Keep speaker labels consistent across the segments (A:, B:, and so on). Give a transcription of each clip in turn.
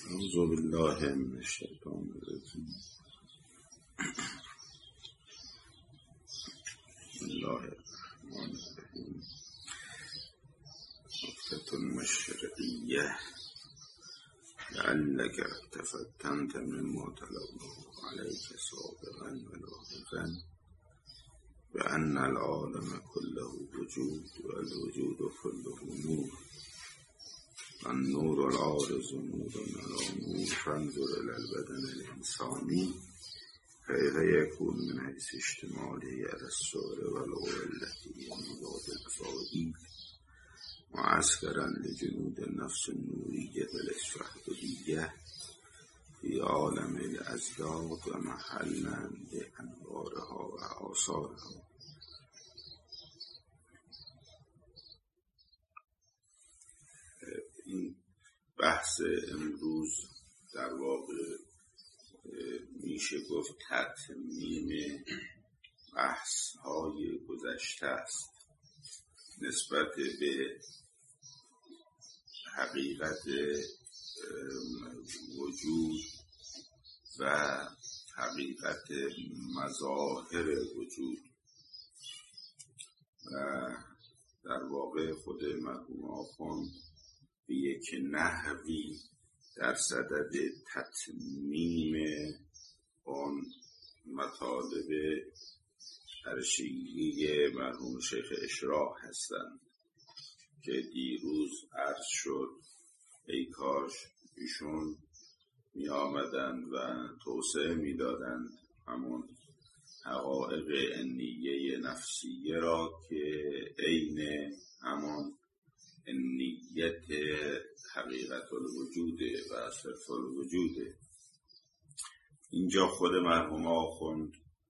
A: اعوذ بالله من الشیطان الرجیم. بسم الله الرحمن الرحیم. نکتة مشرعیه لعلک تفتنت مما تلوه علیک سابقا و لاحقا بأن العالم كله وجود والوجود كله نور النور العارض نور على نور فانظر إلى البدن الإنساني كيف يكون من حيث اشتماله على الصور والعور التي مضاد الأفاعيل معسكرا لجنود النفس النورية الإسفهبلية في عالم الأزداد ومحلا لأنوارها وآثارها. این بحث امروز در واقع میشه گفت تتمیم بحث های گذشته است نسبت به حقیقت وجود و حقیقت مظاهر وجود. و در واقع خود مرحوم آخوند به یک نحوی در صدد تتمیم آن مطالب ارشیدی مرحوم شیخ اشراق هستند که دیروز عرض شد ای کاش ایشون می آمدند و توسعه می دادند همون حقایق انیه نفسیه را که عین همان نیت حقیقت الوجود و صرف الوجود. اینجا خود مرحوم آخوند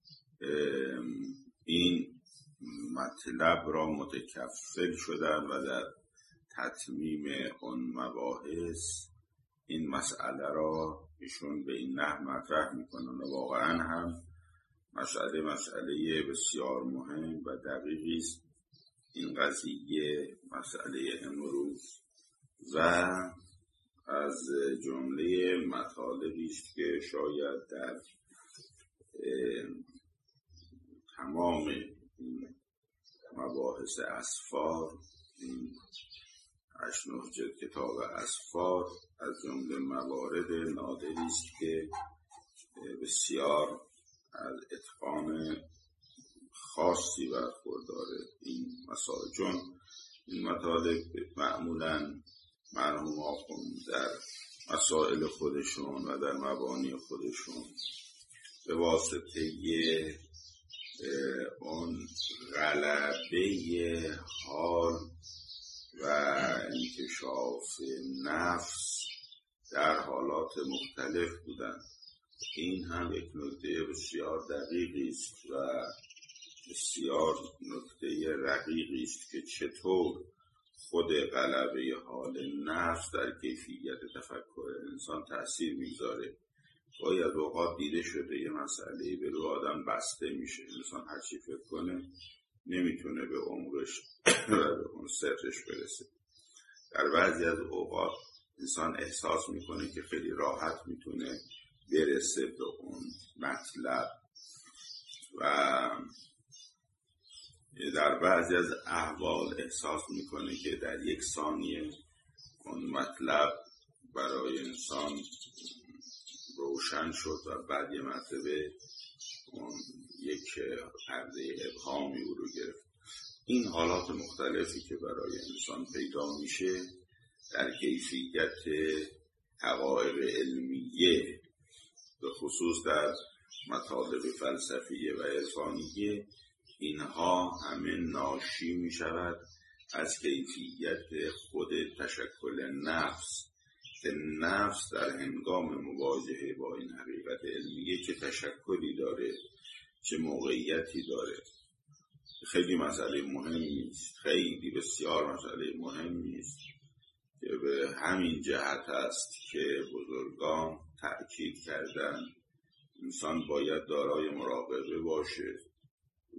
A: این مطلب را متکفل شدن و در تتمیم اون مباحث این مسئله را ایشون به این نحو مطرح میکنن و واقعا هم مسئله بسیار مهم و دقیقی است این قضیه مسئله امروز و از جمله مطالبی است که شاید در تمام مباحث اسفار این 8-9 جلد کتاب اسفار از جمله موارد نادری است که بسیار از اتقان خاصی برخوردار این مسائل، چون این مطالب معمولاً مرحوم آخوند در مسائل خودشون و در مبانی خودشون به واسطه اون غلبه حال و انکشاف نفس در حالات مختلف بودند. این هم یک نکته بسیار دقیقی است و بسیار نکته رقیقی است که چطور خود غلبه حال نفس در کیفیت تفکر انسان تأثیر میذاره. باید اوقات دیده شده یه مسئله به رو آدم بسته میشه، انسان هر چی فکر کنه نمیتونه به عمقش و به اون سرش برسه. در بعضی از اوقات انسان احساس میکنه که خیلی راحت میتونه برسه به اون مطلب و در بعضی از احوال احساس میکنه که در یک ثانیه اون مطلب برای انسان روشن شد و بعد یه مرتبه اون یک پرده ابهامی او رو گرفت. این حالات مختلفی که برای انسان پیدا میشه در کیفیت حقایق علمیه به خصوص در مطالب فلسفیه و عرفانیه، اینها همه ناشی می شود از کیفیت خود تشکل نفس که نفس در هنگام مواجهه با این حقیقت علمیه چه تشکلی داره، چه موقعیتی داره. خیلی مسئله مهمی است، خیلی بسیار مسئله مهمی است که به همین جهت است که بزرگان تأکید کردن انسان باید دارای مراقبه باشه و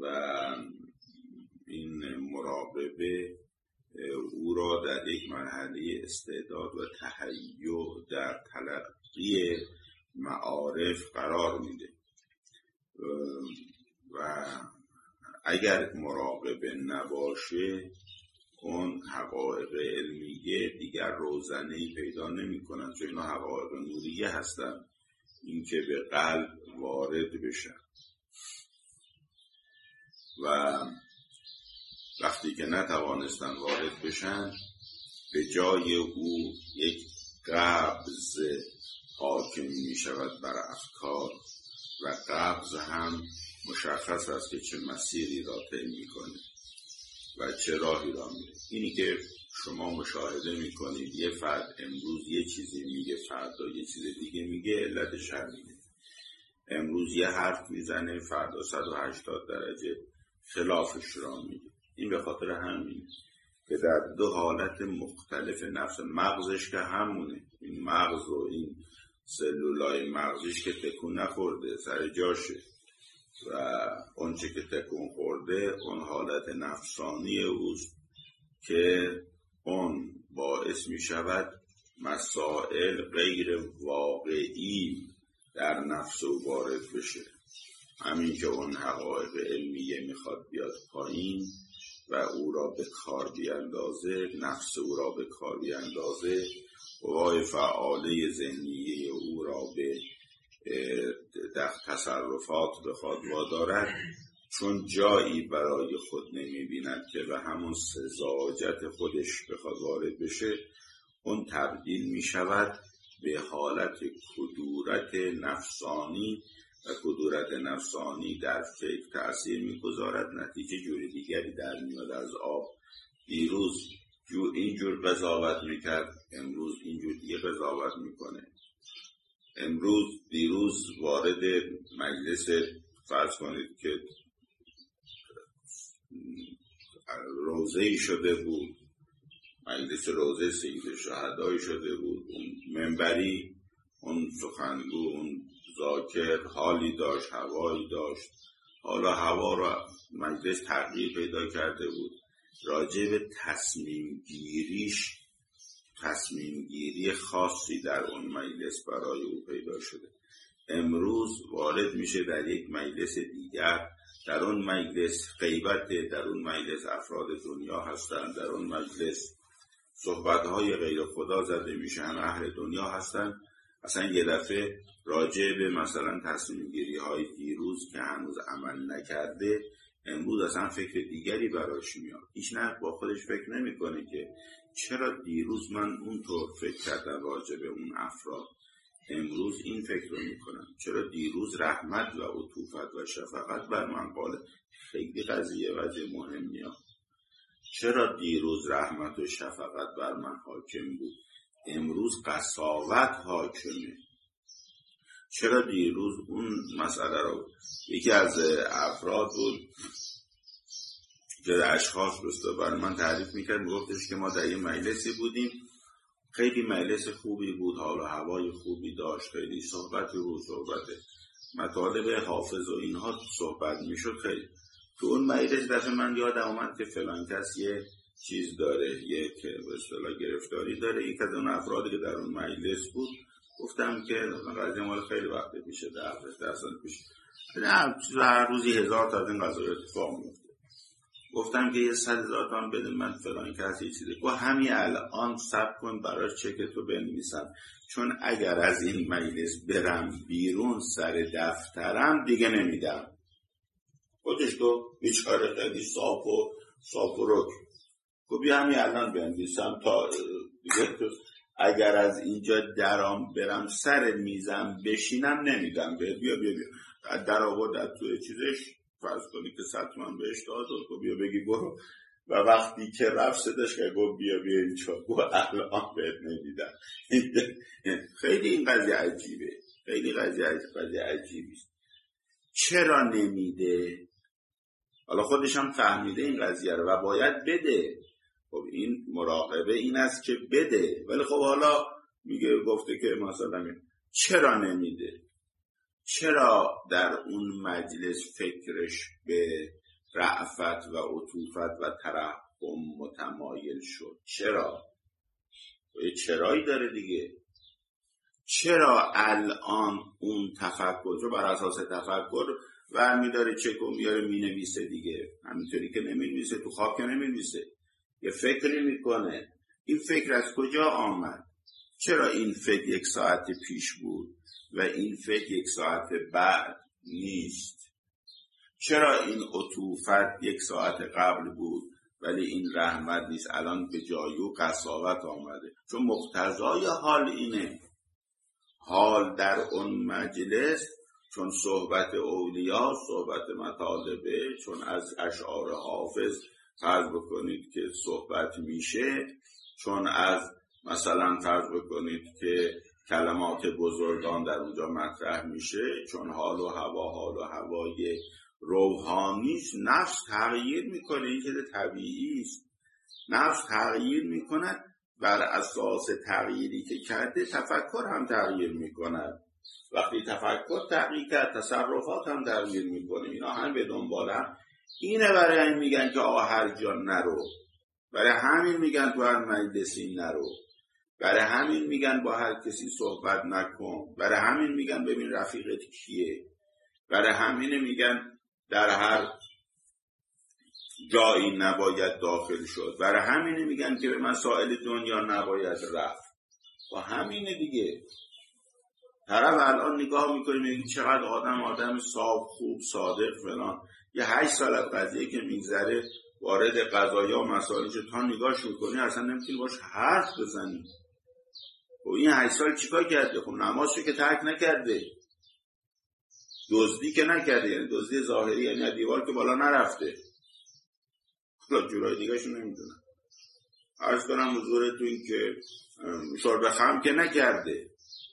A: این مراقبه او را در یک مرحله استعداد و تهیع در همدلی معارف قرار میده و اگر مراقبه نباشه اون حقایق علمیه دیگر روزنه‌ای پیدا نمی‌کنن، چون اینا حقایق نوریه هستن، این که به قلب وارد بشن و وقتی که نتوانستن وارد بشن به جای او یک قبض حاکم می شود بر افکار و قبض هم مشخص است که چه مسیری را طی می‌کنه و چه راهی را میره. اینی که شما مشاهده میکنید یه فرد امروز یه چیزی میگه، فردا یه چیز دیگه میگه، علتش همینه. امروز یه حرف میزنه، فردا 180 درجه خلافش را میگه. این به خاطر همینه که در دو حالت مختلف نفس، مغزش که همونه، این مغز و این سلولای مغزش که تکون نخورده سر جاشه و اون چه که تکون خورده اون حالت نفسانی اوست که اون باعث می شود مسائل غیر واقعی در نفس او وارد بشه. همین که اون حقایق علمیه میخواد بیاد پایین و او را به کار بیاندازه، نفس او را به کار بیاندازه، قوای فعاله ذهنیه او را به تصرفات بخواد وادارد، چون جایی برای خود نمی‌بیند که به همون سذاجت خودش بخواد وارد بشه، اون تبدیل می‌شود به حالت کدورت نفسانی و کدورت نفسانی در فکر تأثیر می‌گذارد، نتیجه جوری دیگری در میاد از آب. دیروز اینجور قضاوت می‌کرد، امروز اینجور دیگه قضاوت می‌کنه. دیروز وارد مجلس فرض کنید که روضه‌ای شده بود، مجلس روضه سید شهدای شده بود، اون منبری، اون سخنگو، اون ذاکر حالی داشت، هوایی داشت. حالا هوا را مجلس تغییر پیدا کرده بود، راجع به تصمیم گیری خاصی در اون مجلس برای او پیدا شده. امروز وارد میشه در یک مجلس دیگر، در اون مجلس غیبت، در اون مجلس افراد دنیا هستند، در اون مجلس صحبت‌های غیر خدا زده میشه، هم اهل دنیا هستند. اصلا یه دفعه راجع به مثلا تصمیم گیری های دیروز که هنوز عمل نکرده، امروز اصلا فکر دیگری براش میاد. هیچ نه با خودش فکر نمیکنه که چرا دیروز من اونطور فکر کردم راجع به اون افراد، امروز این فکر رو میکنم. چرا دیروز رحمت و عطوفت و شفقت بر من قاله، خیلی قضیه مهمیه. چرا دیروز رحمت و شفقت بر من حاکم بود، امروز قساوت حاکمه. چرا دیروز اون مسئله رو یکی از افراد بود که اشخاص برای من تعریف میکرد، میگفتش که ما در یه مجلسی بودیم، خیلی مجلس خوبی بود، حال و هوای خوبی داشت، خیلی صحبتی بود، صحبت مطالب حافظ و اینها صحبت میشد خیلی. تو اون مجلس دفعه من یادم اومد که فلان کس یه چیز داره، یه که به اصطلاح گرفتاری داره. یک از اون افرادی که در اون مجلس بود گفتم که قضیه مال خیلی وقت پیشه، 10 سال پیش، هر روزی 1000 تا از این قضایا اتفاق میفته. گفتم که یه 100,000 تومان بده من فلان کسی یه چیزی. گفت همین الان صبر کن براش چکتو بنویسم، چون اگر از این مجلس برم بیرون سر دفترم دیگه نمیدم. خودش تو بیچاره خیلی صاف و رک. گفت بیا همین الان بنویسم تا دیگه اگر از اینجا درام برم سر میزم بشینم نمیدم. بیا در آورد توی چیزش فرض کنی که 100 تومان بهش داد و بیا بگی برو، و وقتی که رفت صداش که گفت بیا اینجا، گفت الان بهت نمیدم. خیلی این قضیه عجیبه، خیلی قضیه عجیبی است. چرا نمیده؟ حالا خودش هم فهمیده این قضیه رو و باید بده. خب این مراقبه این است که بده، ولی خب حالا گفته که مثلا چرا نمیده؟ چرا در اون مجلس فکرش به رأفت و عطوفت و ترحم متمایل شد؟ چرا؟ یه چرایی داره دیگه. چرا الان اون تفکر رو بر اساس تفکر برمی داره چک و میاره می نویسه دیگه؟ همینطوری که نمی نویسه، تو خواب که نمی نویسه، یه فکری میکنه. این فکر از کجا آمد؟ چرا این فکر 1 ساعت پیش بود و این فکر 1 ساعت بعد نیست؟ چرا این عطوفت 1 ساعت قبل بود ولی این رحمت نیست؟ الان به جای و قساوت آمده. چون مقتضای حال اینه. حال در اون مجلس چون صحبت اولیاء، صحبت مطالبه، چون از اشعار حافظ فرض بکنید که صحبت میشه، چون از مثلا فرض بکنید که کلمات بزرگان در اونجا مطرح میشه، چون حال و هوای روحانی، نفس تغییر میکنه. این چیز طبیعی است. نفس تغییر میکنه، بر اساس تغییری که کرده تفکر هم تغییر میکنه. وقتی تفکر تغییر کرد تصرفات هم تغییر میکنه. اینا هم به دنبال هم. اینه برای این میگن که آقا هر جا نرو، برای همین میگن تو هر مجلسی نرو، برای همین میگن با هر کسی صحبت نکن، برای همین میگن ببین رفیقت کیه، برای همین میگن در هر جایی نباید داخل شد، برای همین میگن که به مسائل دنیا نباید رفت. و همینه دیگه. طرف الان نگاه میکنی میگی چقدر آدم صاحب خوب صادق فلان، یه 8 سال از قضیه که میگذره وارد قضایا و مسائل شد، تا نگاهش میکنی اصلا نمیتونی باش حرف بزنی. و این 8 سال چیکار کرده؟ خب نمازشو که ترک نکرده، دزدی که نکرده، یعنی دزدی ظاهری، یعنی دیوار که بالا نرفته. حالا جورای دیگه‌شو نمیدونم. عرض کنم حضورتون که شرب خمر که نکرده،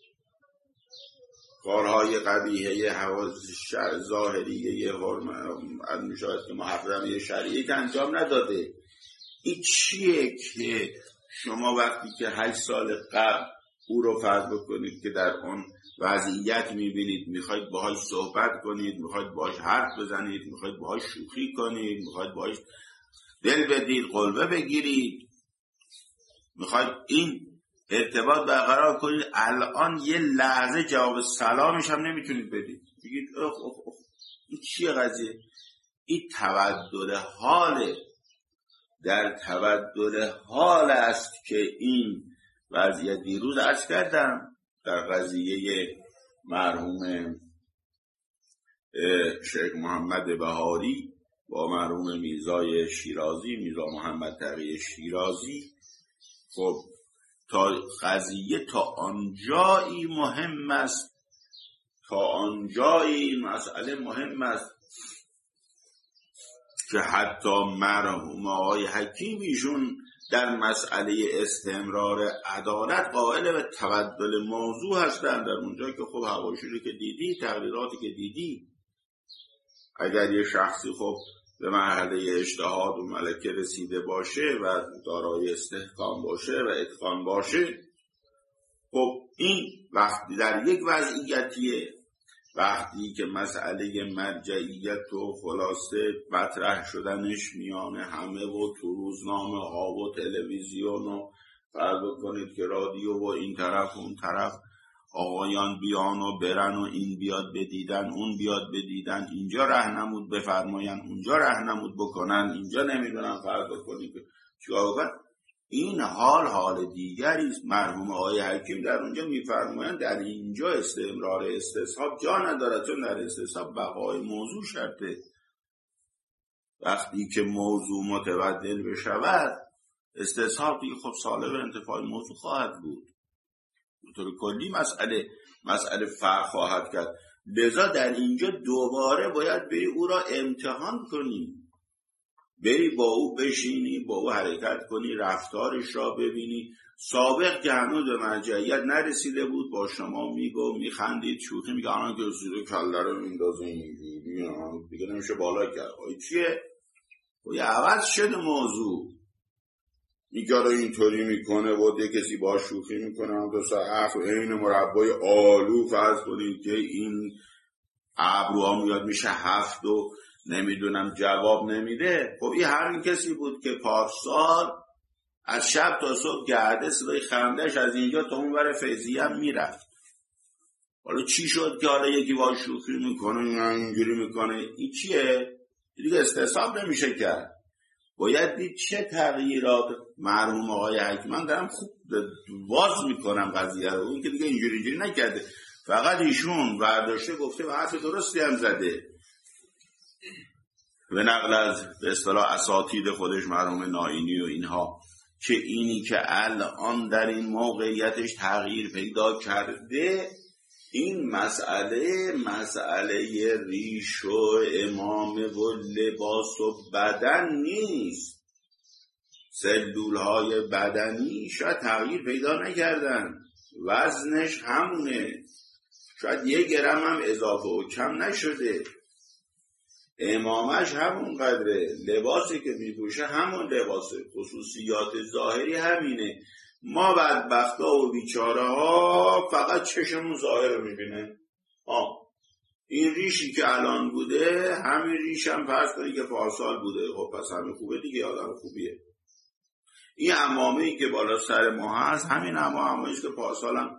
A: کارهای قبیحه حواس ظاهریه میشود که محرمه شرعی که انجام نداده. این چیه که شما وقتی که 8 سال قبل او رو فرض بکنید که در اون وضعیت میبینید، میخواید باهاش صحبت کنید، میخواید باهاش حرف بزنید، میخواید باهاش شوخی کنید، میخواید باهاش دل بدید، قلبه بگیرید، میخواید این ارتباط برقرار کنید، الان یه لحظه جواب سلامش هم نمیتونید بدید. بگید اخ این چیه قضیه؟ این تبدل حاله. در تبدل حال است که این وضعیت دیروز عرض کردم در قضیه مرحوم شیخ محمد بهاری با مرحوم میرزای شیرازی، میرزا محمد تقی شیرازی. خب تا قضیه تا آنجایی مهم است، تا آنجایی مسئله مهم است که حتی مرحوم آقای حکیم ایشون در مسئله استمرار عدالت قائل به تبدل موضوع هستند. در اونجا که خب حواشی که دیدی، تقریراتی که دیدی، اگر یه شخصی خب به مرحله اجتهاد و ملکه رسیده باشه و دارای استحکام باشه و اتقان باشه، خب این وقتی در یک وضعیتیه، وقتی که مسئله مرجعیت و خلاصه مطرح شدنش میان همه و تو روزنامه ها و تلویزیون و فرض کنید که رادیو و این طرف و اون طرف آقایان بیان و برن و این بیاد بدیدن، اون بیاد بدیدن، اینجا راهنمود بفرماین، اونجا راهنمود بکنن، اینجا نمیدونم فرض کنید که چیکار. این حال دیگری است. مرحوم آقای حکیم در اونجا میفرمایند در اینجا استمرار استصحاب جا ندارد، چون در استصحاب بقای موضوع شرطه. وقتی که موضوع متبدل بشود استصحاب دیگه خب سالب انتفاع موضوع خواهد بود. به طور کلی مسئله فرق خواهد کرد. لذا در اینجا دوباره باید بری او را امتحان کنی، بری با او بشینی، با او حرکت کنی، رفتارش را ببینی. سابق که هنوز به مرجعیت نرسیده بود با شما میگو میخندید، شوخی میگه آنها که زیر کله رو میندازه اینجوری دیگه نمیشه بالا کرد. چیه؟ یه عوض شده موضوع. میگه رو اینطوری میکنه و ده کسی با شوخی میکنه هم دو ساعت و این مربای آلو فرض کنید که این ابروها میاد میشه 7 و نمیدونم جواب نمیده. خب این همین کسی بود که پارسال از شب تا صبح گرده صدای خندش از اینجا تا اون ور فیضیه هم میرفت. حالا چی شد که حالا یکی با شوخی میکنه اینجوری میکنه؟ این چیه؟ دیگه استصحاب نمیشه کرد. باید دید چه تغییرات مرحوم آقای حکیمی، من دارم خوب واز میکنم قضیه رو، اون که دیگه اینجوری نکرده، فقط ایشون برداشته گفته و حرف درستی هم زده به نقل از به اصطلاح اساتید خودش مرحوم نائینی و اینها، که اینی که الان در این موقعیتش تغییر پیدا کرده، این مسئله ریش و امامه و لباس و بدن نیست. سلولهای بدنی شاید تغییر پیدا نکردن، وزنش همونه، شاید 1 گرم هم اضافه و کم نشده، امامش همون قدره، لباسی که میپوشه همون لباسه، خصوصیات ظاهری همینه. ما بدبختا و بیچاره ها فقط چشمون ظاهر رو میبینه. این ریشی که الان بوده همین ریش هم فرض کنی که پارسال بوده، خب پس همین خوبه دیگه، آدم خوبیه. این عمامه‌ای که بالا سر ما هست همین عمامه‌ایست که پارسال هم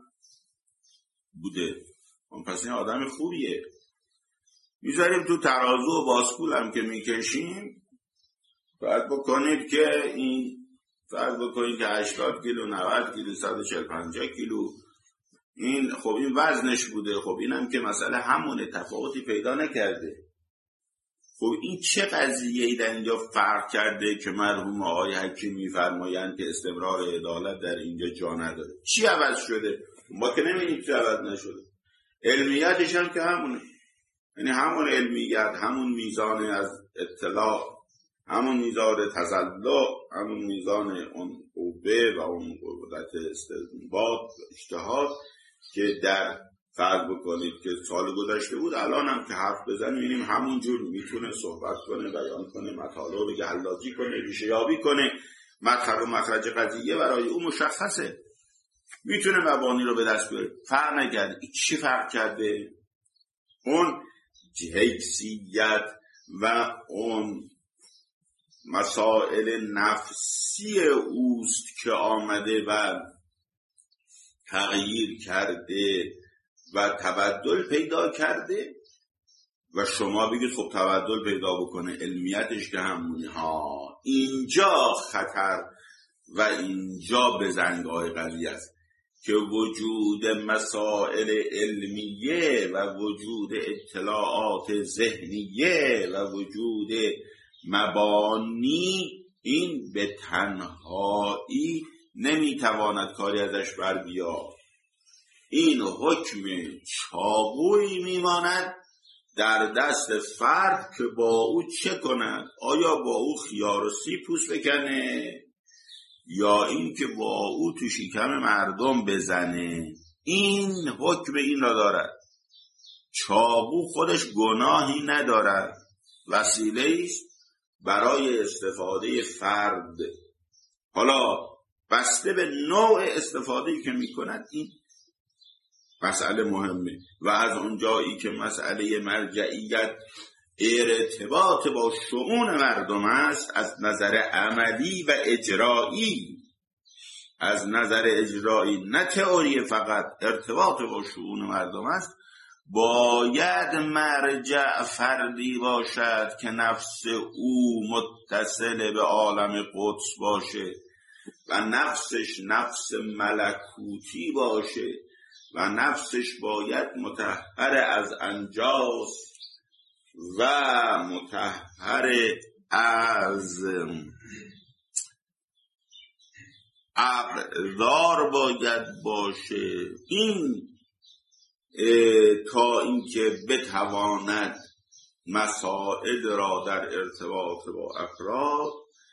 A: بوده، پس این آدم خوبیه. میذاریم تو ترازو و باسکول هم که میکشیم، باید بکنید که این فرض بکنید که 80 کیلو 90 کیلو 140 50 کیلو این خب این وزنش بوده، خب اینم که مسئله همونه، تفاوتی پیدا نکرده. خب این چه قضیه‌ای در اینجا فرق کرده که مرحوم آقای حکیمی می‌فرمایند که استمرار عدالت در اینجا جا نداره؟ چی عوض شده؟ ما که نمی‌بینیم چی عوض نشده. علمیتش هم که همونه، یعنی همون علمیت، همون میزان از اطلاع، همون میزان تسلط، همون میزان اون قوه و اون قدرت استنباط و اجتهاد که در فرض بکنید که سال گذشته بود، الان هم که حرف بزنیم می‌بینیم همون جور میتونه صحبت کنه، بیان کنه، مطالب رو گلازی کنه، ریشه یابی کنه، مدخل و مخرج قضیه برای اون مشخصه، میتونه مبانی رو به دست بیاره. فرق نکرده. چی فرق کرده؟ اون حیثیت و اون مسائل نفسی اوست که آمده و تغییر کرده و تبدل پیدا کرده و شما بگید خب تبدل پیدا بکنه، علمیتش که همونه. اینجا خطر و اینجا بزنگاه قضیه است که وجود مسائل علمیه و وجود اطلاعات ذهنیه و وجود مبانی، این به تنهایی نمیتواند کاری ازش بر بیاد. این حکم چاقویی میماند در دست فرد که با او چه کند، آیا با او خیار و سیب پوست بکنه یا این که با او تو شکم مردم بزنه. این حکم این را دارد. چاقو خودش گناهی ندارد، وسیله است برای استفاده فرد. حالا بسته به نوع استفاده‌ای که می‌کند این مسئله مهمه. و از اونجایی که مسئله مرجعیت ارتباط با شؤون مردم است، از نظر عملی و اجرایی، از نظر اجرایی نه تئوری، فقط ارتباط با شؤون مردم است، باید مرجع فردی باشد که نفس او متصل به عالم قدس باشه و نفسش نفس ملکوتی باشه و نفسش باید مطهر از انجاس و مطهر از اقدار باید باشه. این تا اینکه بتواند مسائل را در ارتباط با افراد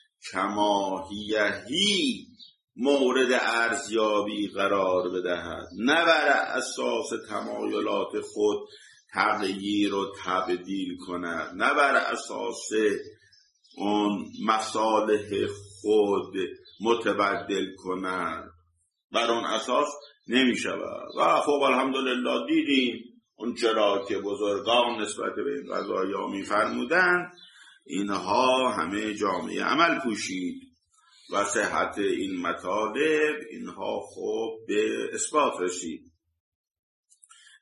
A: کماهیهی مورد ارزیابی قرار بدهد، نه بر اساس تمایلات خود تغییر و تبدیل کند، نه بر اساس اون مصالح خود متبدل کند. بر اون اساس نمی شود. و خب الحمدلله دیدیم اون چرا که بزرگان نسبت به این قضایا می فرمودند، اینها همه جامعه عمل پوشید و صحت این مطالب اینها خب به اثبات رسید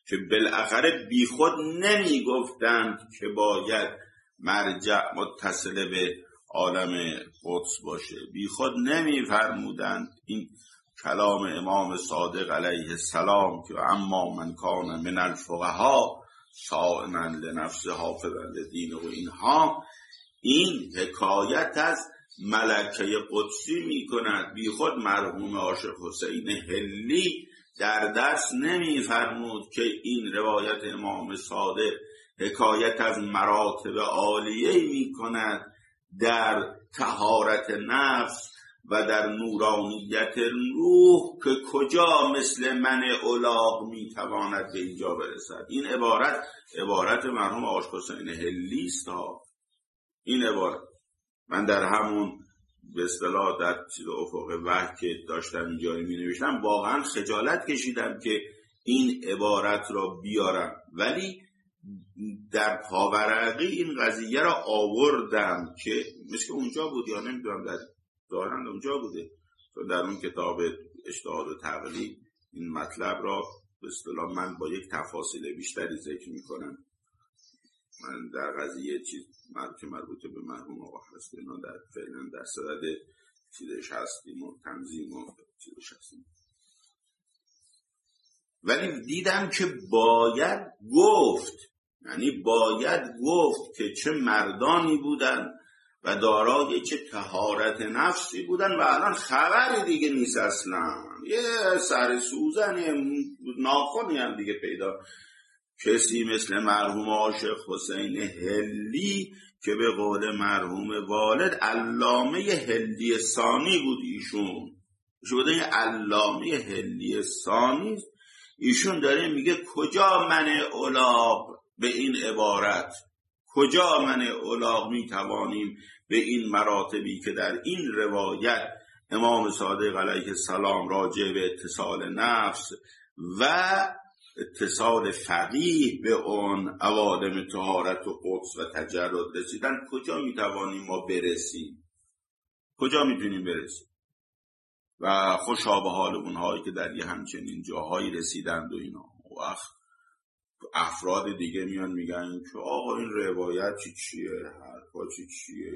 A: که بالاخره بیخود نمی گفتند که باید مرجع متصل به عالم قدس باشه، بیخود نمی فرمودند این کلام امام صادق علیه السلام که اما من کان من الفقها صائما لنفسه حافظا لدینه و اینها، این حکایت از ملکه قدسی می کند. بیخود مرحوم عاشق حسین حلی در دست نمی فرمود که این روایت امام صادق حکایت از مراتب عالیه می کند در طهارت نفس و در نورانیت روح که کجا مثل من الاغ می تواند به اینجا برسد. این عبارت مرحوم عاشق حسین حلی است. این عبارت من در همون به اصطلاح در چیز افق وحی که داشتم اینجا می نوشتم واقعا خجالت کشیدم که این عبارت را بیارم، ولی در پاورقی این قضیه را آوردم که مثل اونجا بود یا نمیدونم در دارند اونجا بوده، چون در اون کتاب اجتهاد و تقلید این مطلب را به اصطلاح من با یک تفاصیل بیشتری ذکر میکنم. من در قضیه چیز که مربوط به مرحوم آقا هست اینا در فعلا در صدد چیزش هستیم و تنظیم و چیزش هستیم، ولی دیدم که باید گفت، یعنی باید گفت که چه مردانی بودن و دارای چه طهارت نفسی بودن و الان خبری دیگه نیست اصلا، یه سر سوزن ناخنی هم دیگه پیدا. کسی مثل مرحوم عاشق حسین حلی که به قول مرحوم والد علامه حلی ثانی بود، ایشون شده علامه حلی ثانی، ایشون داره میگه کجا من الاغ به این عبارت، کجا من الاغ میتوانیم به این مراتبی که در این روایت امام صادق علیه السلام راجع به اتصال نفس و اتصال فقیه به اون عوالم طهارت و قدس و تجرد رسیدن، کجا میتوانیم ما برسیم، کجا میتونیم برسیم؟ و خوشا به حال اونهایی که در یه همچنین جاهایی رسیدند و اینا. وقت افراد دیگه میان میگن که آقا این روایت چیه، حرفا چیه،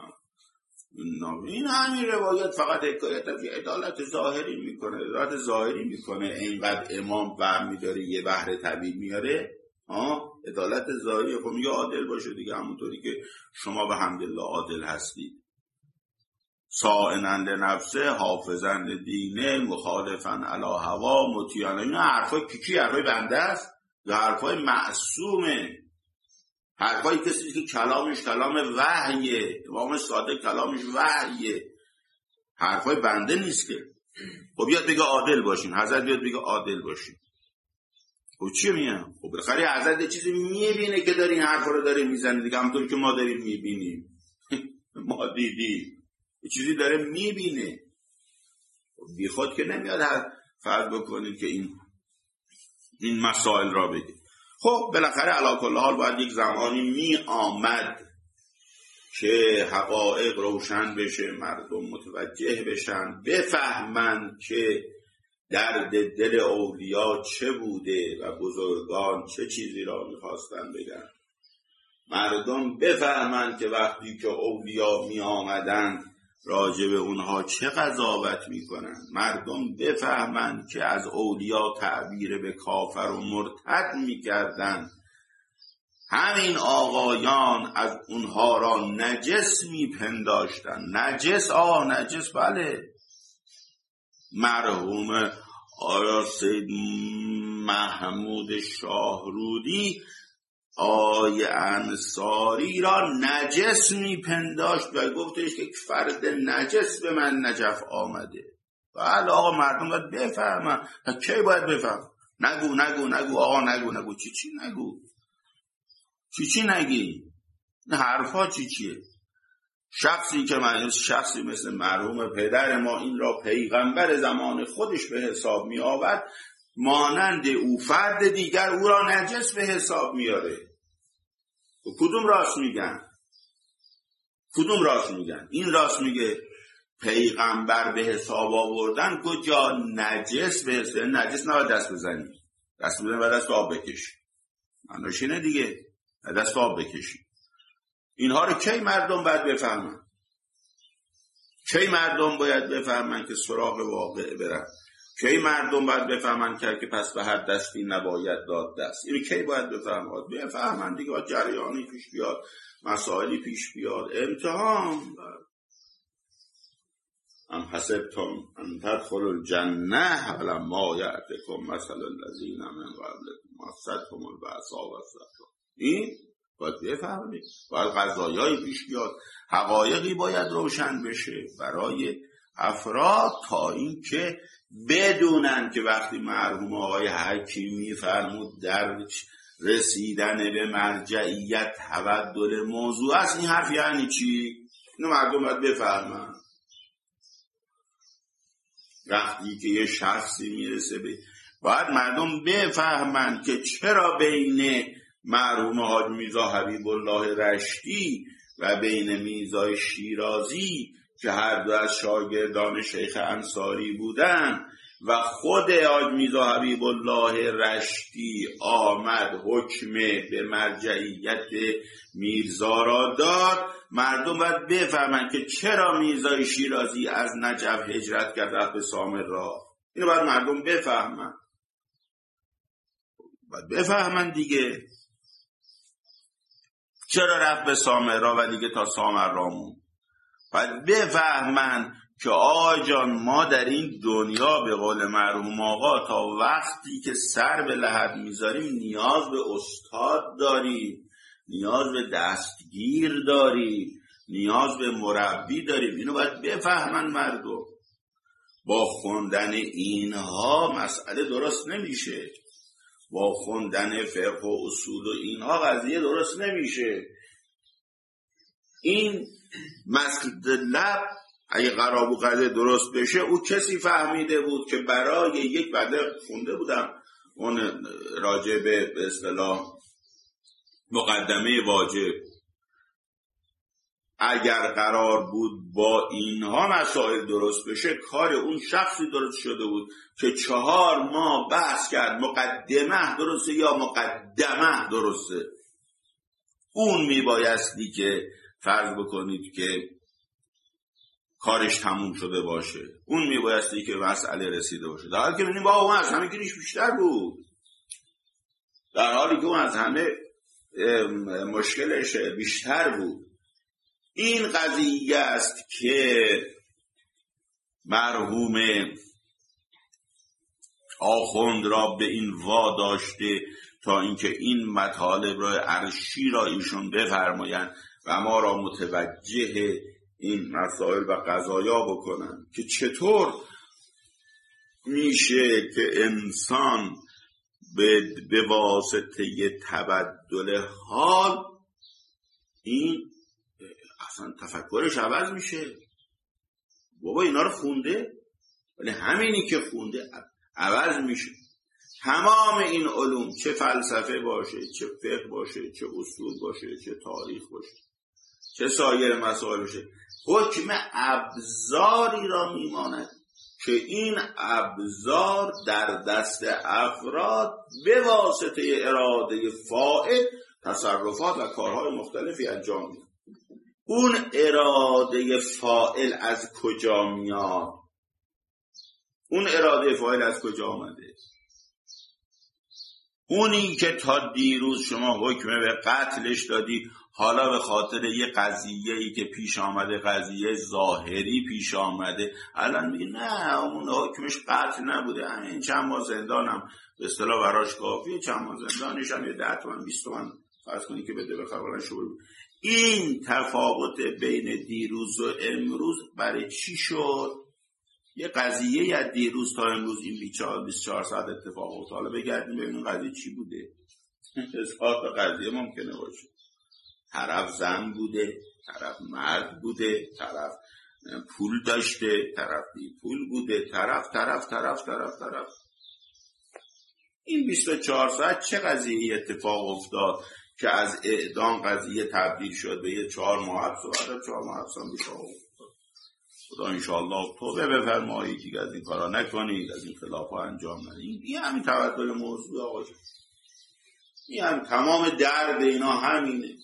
A: این همین روایت فقط حکایت از عدالت ظاهری میکنه، عدالت ظاهری میکنه، اینقدر امام وهم داره یه بحر طبیعی میاره، عدالت ظاهری. خب میگه عادل باشه دیگه، همونطوری که شما به حمدالله عادل هستید. صائنا لنفسه حافظا لدینه مخالفا علی هوا مطیعا. این حرفای کی؟ حرفای بنده است یا حرفای معصومه؟ حرفای کسی که کلامش کلام وحیه، امام صادق کلامش وحیه، حرفای بنده نیست که. خب بیاد بگه عادل باشین، حضرت بیاد بگه عادل باشین، خب چی میگم؟ خب بالاخره حضرت یه چیزی میبینه که داره این حرفا رو داره میزنه دیگه، همونطوری که ما داریم میبینیم. ما دیدیم یه چیزی داره میبینه، بی خود که نمیاد فرض بکنید که این مسائل را بگه. خب بالاخره علی کل حال باید یک زمانی می آمد که حقایق روشن بشه، مردم متوجه بشن، بفهمن که درد دل اولیا چه بوده و بزرگان چه چیزی را میخواستن بگن. مردم بفهمن که وقتی که اولیا می آمدن راجع به اونها چه قضاوت میکنن. مردم بفهمن که از اولیا تعبیر به کافر و مرتد میکردن. همین آقایان از اونها را نجس میپنداشتن. نجس بله. مرحوم آیا سید محمود شاهرودی آیه انصاری را نجس میپنداشت و گفتش که فرد نجس به من نجف آمده. بله آقا مردم باید بفهمن. کی باید بفهم؟ نگو آقا نگو چی نگو، چی نگی، این حرفا چیه؟ شخصی مثل مرحوم پدر ما این را پیغمبر زمان خودش به حساب می آورد، مانند او فرد دیگر او را نجس به حساب میاره. کدوم راست میگن؟ این راست میگه پیغمبر به حساب آوردن، کجا نجس به حساب؟ نجس نباید دست بزنی، دست میدن و دست آب بکشی، معناش اینه دیگه، دست آب بکشی. اینها رو کی مردم باید بفهمن؟ کی مردم باید بفهمن که سراغ واقع برن؟ کی مردم باید بفهمن که پس به هر دستی نباید داد دست؟ اینو کی باید بفهمن دیگه؟ باید جریانی پیش بیاد، مسائلی پیش بیاد، امتحان. ام حسبتم ان تدخلوا الجنه ولما یأتکم مثل الذین من قبلکم مستهم البأساء والضراء. این باید بفهمید، باید قضایایی پیش بیاد، حقایقی باید روشن بشه برای افراد تا اینکه بدونن که وقتی مرحوم آقای حکیمی فرمود در رسیدن به مرجعیت تبدل موضوع است، این حرف یعنی چی؟ اینو مردم باید بفهمن. وقتی که یه شخصی میرسه باید مردم بفهمن که چرا بین مرحوم حاج میرزا حبیب الله رشتی و بین میرزا شیرازی که هر دو از شاگردان شیخ انصاری بودن و خود حاج میرزا حبیب الله رشتی آمد حکم به مرجعیت میرزا را داد، مردم باید بفهمن که چرا میرزا شیرازی از نجف هجرت کرد رفت به سامرا. اینو باید مردم بفهمن، باید بفهمن دیگه چرا رفت به سامرا و دیگه تا سامرا موند. باید بفهمن که آقا جان ما در این دنیا به قول مرحوم آقا تا وقتی که سر به لحد میذاریم نیاز به استاد داریم، نیاز به دستگیر داریم، نیاز به مربی داریم. اینو باید بفهمن مردم. با خوندن اینها مسئله درست نمیشه، با خوندن فقه و اصول و اینها قضیه درست نمیشه. این مطلب اگه قرار بود قضیه درست بشه، او کسی فهمیده بود که برای یک بنده خونده بودم اون راجع به اصطلاح مقدمه واجب، اگر قرار بود با اینها مسائل درست بشه، کار اون شخصی درست شده بود که 4 ماه بحث کرد مقدمه درسته یا مقدمه درسته. اون میبایستی که فرض بکنید که کارش تموم شده باشه، اون میبایستی که مسئله رسیده باشه، در حالی که ببینیم با اون از همه گریش بیشتر بود، در حالی که اون از همه مشکلش بیشتر بود. این قضیه است که مرحوم آخوند را به این واداشته تا اینکه این مطالب را عرشی را ایشون بفرمایند و ما را متوجه این مسائل و قضایا بکنن که چطور میشه که انسان به واسطه تبدل حال این اصلا تفکرش عوض میشه. بابا اینا رو خونده، ولی همینی که خونده عوض میشه. تمام این علوم، چه فلسفه باشه، چه فقه باشه، چه اصول باشه، چه تاریخ باشه، چه سایر مسائل باشه، حکم ابزاری را میماند که این ابزار در دست افراد به واسطه اراده فاعل تصرفات و کارهای مختلفی انجام میده. اون اراده فاعل از کجا میاد؟ اون اراده فاعل از کجا آمده؟ اونی که تا دیروز شما حکم به قتلش دادی، حالا به خاطر یه قضیه‌ای که پیش آمده، قضیه ظاهری پیش آمده، الان میگه نه اون حکمش قتل نبوده، همین چند ماه زندانم به اصطلاح براش کافیه، چند ماه زندانش هم یه 10 تومن 20 تومن فرض کنی که بده بخوابن شروع. این تفاوت بین دیروز و امروز برای چی شد؟ یه قضیه از دیروز تا امروز این 24 ساعت اتفاق افتاد. حالا بگردیم ببینیم قضیه چی بوده. هزار قضیه ممکنه باشه. طرف زن بوده، طرف مرد بوده، طرف پول داشته، طرف بی پول بوده، طرف. این 24 ساعت چه قضیه اتفاق افتاد که از اعدام قضیه تبدیل شد به یه 4 ماه حبس و 4 ماه حبس هم بیشتر افتاد. خدا انشاءالله توبه بفرمایید که از این کارا نکنید، از این خلافا انجام ندید. این همین تبدل موضوع آقا جان، این هم تمام درد اینا همینه.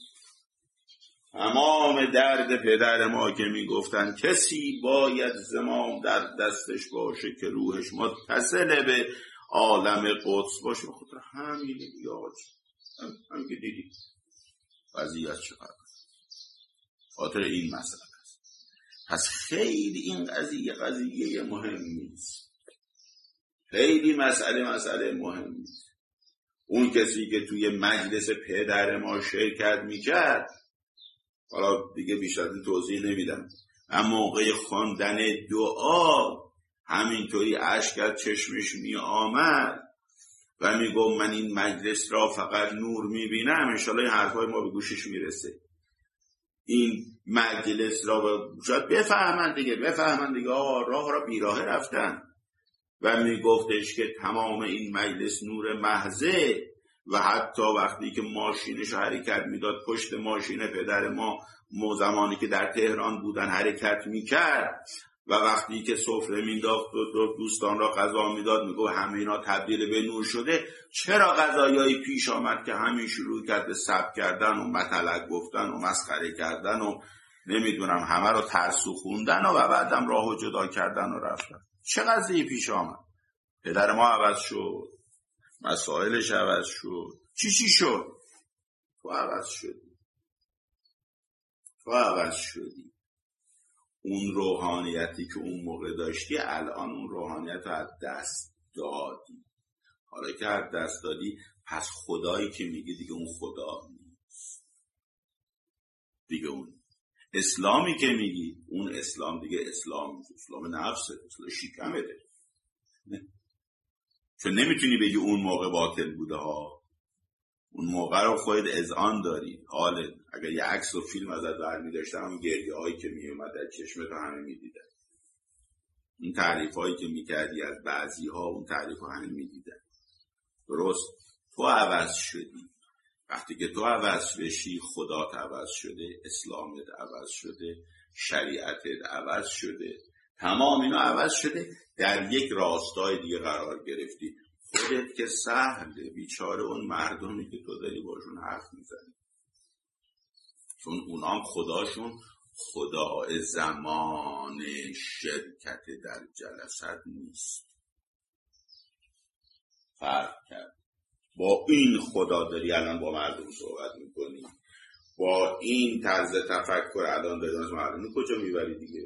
A: تمام درد پدر ما که میگفتن کسی باید زمام در دستش باشه که روحش متصل به عالم قدس باشه. خود همینه دیگه آقا جان، هم که دیدید وضعیت چقدر خاطر این مسئله است. پس خیلی این قضیه مهم نیست، خیلی مسئله مهم نیست. اون کسی که توی مجلس پدر ما شرکت میکرد، حالا دیگه بیشتر این توضیح نمیدم، اما موقع خواندن دعا همینطوری اشک از چشمش می آمد و می گفت من این مجلس را فقط نور می بینم. انشالله این حرفای ما به گوشش میرسه. این مجلس را شاید بفهمن دیگه راه را بیراه رفتن. و می گفتش که تمام این مجلس نور محضه و حتی وقتی که ماشینش حرکت میداد پشت ماشین پدر ما زمانی که در تهران بودن حرکت میکرد و وقتی که سفره مینداخت و دوستان را غذا میداد میگفت همه اینا تبدیل به نور شده. چرا غذایایی پیش آمد که همین شروع کرد به سب کردن و مطلق گفتن و مسخره کردن و نمیدونم همه رو ترسو خوندن و بعدم راهو جدا کردن و رفتن. چه قضیه پیش آمد؟ پدر ما عوض شد، مسائلش عوض شد. چی شد؟ تو عوض شدی. اون روحانیتی که اون موقع داشتی الان اون روحانیت رو از دست دادی. حالا که از دست دادی پس خدایی که میگی دیگه اون خدا نیست دیگه. اون اسلامی که میگی اون اسلام دیگه اسلام نفسه، اسلام شیکمه ده. چون نمیتونی بگی اون موقع باطل بوده ها. اون موقع رو خودت اذعان داری. حالا اگر یه عکس و فیلم ازت برمی داشتم هم گریه هایی که می اومد در چشمت رو همه می دیدن. اون تعریف هایی که می کردی از بعضی ها اون تعریف ها همه می دیدن. درست؟ تو عوض شدی. وقتی که تو عوض بشی خدات عوض شده، اسلامت عوض شده، شریعتت عوض شده، تمام اینا عوض شده. در یک راستای دیگه قرار گرفتی. خودت که سهله، بیچاره اون مردمی که تو داری باشون حرف میزنی، چون اونام خداشون خدای زمان شرکت در جلسات نیست. فرق کرد. با این خدا داری الان با مردم صحبت میکنی، با این طرز تفکر الان داری از مردم کجا میبری دیگه؟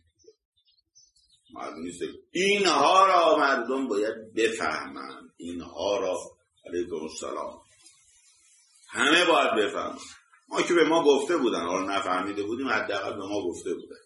A: مردم نیست. اینها را مردم باید بفهمن. اینها را علیکم السلام همه باید بفهمن. ما که به ما گفته بودن، حالا نفهمیده بودیم، حداقل به ما گفته بودن.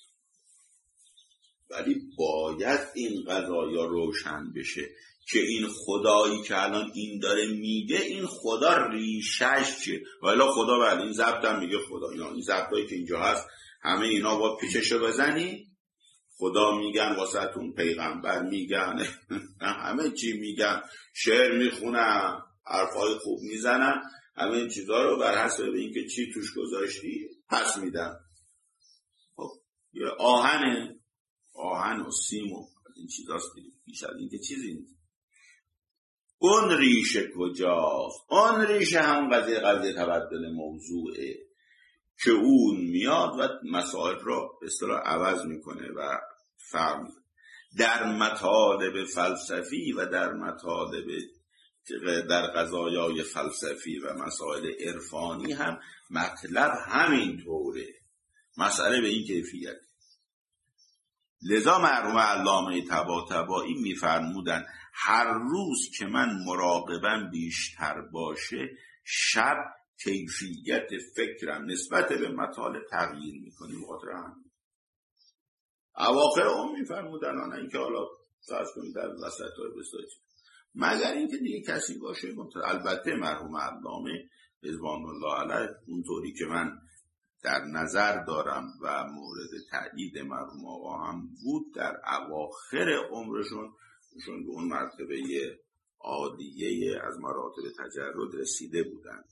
A: ولی باید این قضایا روشن بشه که این خدایی که الان این داره میگه این خدا ریشش چیه. والا خدا بعد این ضبطم میگه خدا. این ضبطایی که اینجا هست همه اینا با پیچشو بزنی. خدا میگن واسهتون، پیغمبر میگن، همه چی میگن، شعر میخونن، حرفای خوب میزنن، همه این چیزا رو بر حسب اینکه چی توش گذاشتی پس میدن. خب یه آهن و سیم و این چیزاست دیگه، بیش از این که چیزی نیست. اون ریشه کجاست؟ اون ریشه هم قضیه تبدل موضوعه که اون میاد و مسائل رو به اصطلاح عوض میکنه و فهم در مطالب فلسفی و در مطالب در قضایای فلسفی و مسائل عرفانی هم مطلب همین طوره. مسئله به این کیفیت. لذا مرحوم علامه طباطبایی میفرمودن هر روز که من مراقبم بیشتر باشه، شب کیفیت فکرم نسبت به مطالب تغییر میکنه. بخاطر همین اواخر اون میفرمودن آنها اینکه حالا فرض کنید در وسط های بساید مگر اینکه دیگه کسی باشه. البته مرحوم علامه رضوان الله علیه اونطوری که من در نظر دارم و مورد تأیید مرحوم آقا هم بود، در اواخر عمرشون به اون مرتبه عالیه از مراتب تجرد رسیده بودن.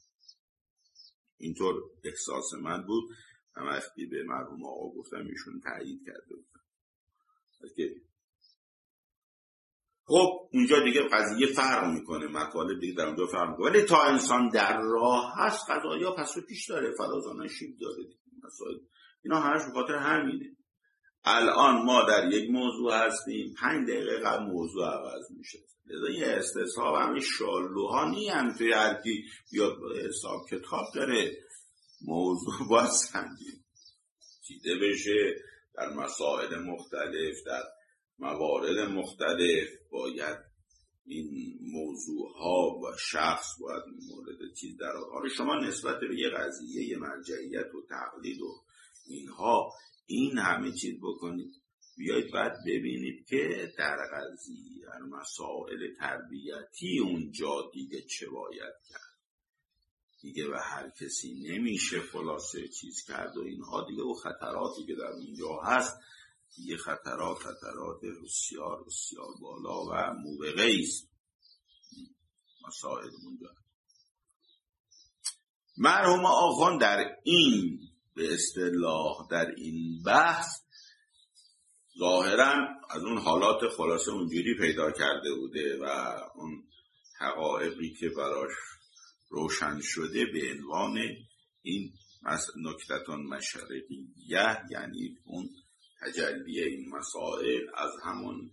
A: اینطور احساس من بود. من وقتی به مرحوم آقا گفتم ایشون تأیید کرده بود. خب اونجا دیگه قضیه فرق میکنه، مطالب دیگه در اونجا فرق میکنه. ولی تا انسان در راه هست قضایا پس و پیش داره، فرازان شیب داره، مسائل اینا همش به خاطر همینه. الان ما در یک موضوع هستیم، 5 دقیقه قبل موضوع عوض میشه. لذا یه استصحاب همه شالوها نیم توی هرکی بیاد حساب کتاب داره، موضوع باید سنجید چیده بشه در مسائل مختلف، در موارد مختلف باید این موضوع ها و شخص باید مورد چیز در حال شما نسبت به یه قضیه مرجعیت و تقلید و اینها این همه چیز بکنید، بیایید بعد ببینید که در قضیه در مسائل تربیتی اونجا دیگه چه باید کرد. دیگه به هر کسی نمیشه خلاصه چیز کرد و اینها دیگه و خطراتی که در اونجا هست دیگه خطرات بسیار بسیار بالا و موبقه است. مسائل اونجا مرحوم آخوان در این به اصطلاح در این بحث ظاهرا از اون حالات خلاصه اونجوری پیدا کرده بوده و اون حقایقی که براش روشن شده به عنوان این نکتتون مشرقیه، یعنی اون تجلی این مسائل از همون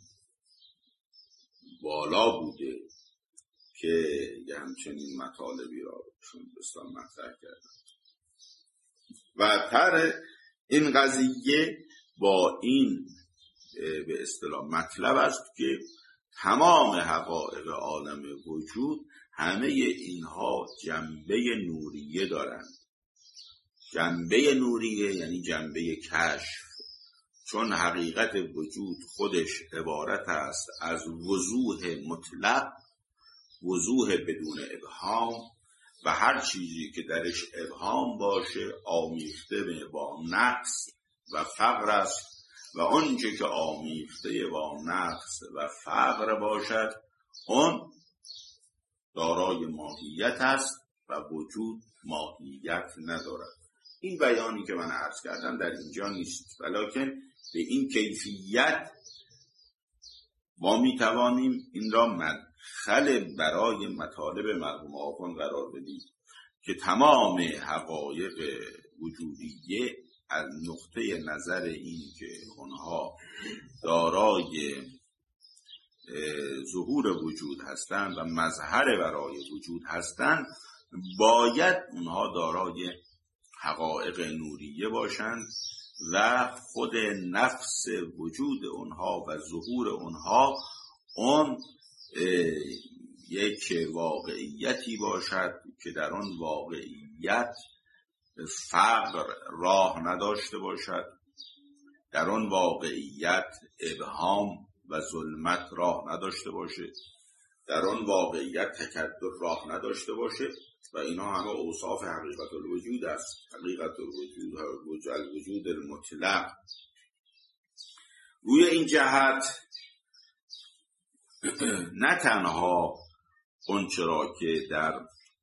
A: بالا بوده که همچنین مطالبی را چون بستان مطرح کردن و تر این قضیه با این به اصطلاح مطلب است که تمام حقایق عالم وجود همه اینها جنبه نوریه دارند. جنبه نوریه یعنی جنبه کشف، چون حقیقت وجود خودش عبارت است از وضوح مطلق، وضوح بدون ابهام و هر چیزی که درش ابهام باشه آمیخته با نقص و فقر است و آنچه که آمیخته با نقص و فقر باشد اون دارای ماهیت است و وجود ماهیت ندارد. این بیانی که من عرض کردم در اینجا نیست، ولیکن به این کیفیت ما میتوانیم این را مدخل برای مطالب مرحوم آخوان قرار بدیم که تمام حقایق وجودیه از نقطه نظر این که اونها دارای ظهور وجود هستند و مظهر برای وجود هستند باید اونها دارای حقایق نوریه باشند و خود نفس وجود اونها و ظهور اونها اون یک واقعیتی باشد که در اون واقعیت فقر راه نداشته باشد، در اون واقعیت ابهام و ظلمت راه نداشته باشه، در اون واقعیت تکدر راه نداشته باشه و اینا همه اوصاف حقیقت الوجود است. حقیقت الوجود المطلق. روی این جهت نه تنها اونچه را که در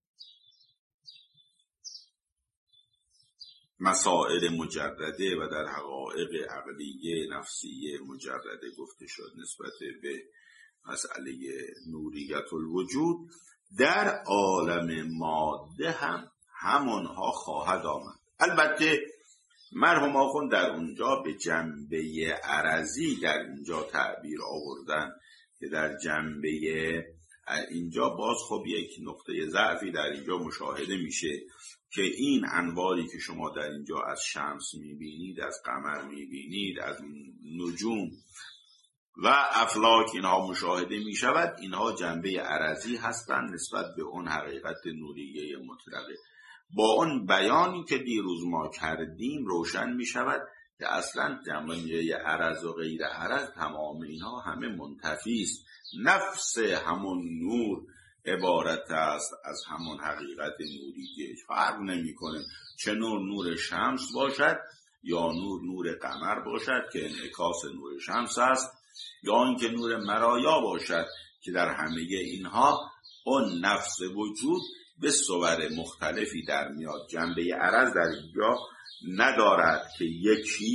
A: مسائل مجرده و در حقایق عقلیه نفسیه مجرده گفته شد نسبت به مسئله نوریت الوجود، در عالم ماده هم همونها خواهد آمد. البته مرحوم آخوند در اونجا به جنبه عرضی در اینجا تعبیر آوردن که در جنبه اینجا باز خب یک نقطه ضعفی در اینجا مشاهده میشه که این انواری که شما در اینجا از شمس میبینید، از قمر میبینید، از نجوم و افلاک اینها مشاهده میشود، اینها جنبه عرضی هستند نسبت به اون حقیقت نوریه مطلقه. با اون بیانی که دیروز ما کردیم روشن میشود که اصلا جنبه عرض و غیر عرض تمام اینها همه منتفی است. نفس همون نور عبارت است از همون حقیقت نوریه، فرق نمیکنه چه نور شمس باشد یا نور قمر باشد که انعکاس نور شمس است، یا اینکه نور مرایا باشد که در همه اینها اون نفس وجود به صور مختلفی در میاد. جنبه عرض در اینجا ندارد که یکی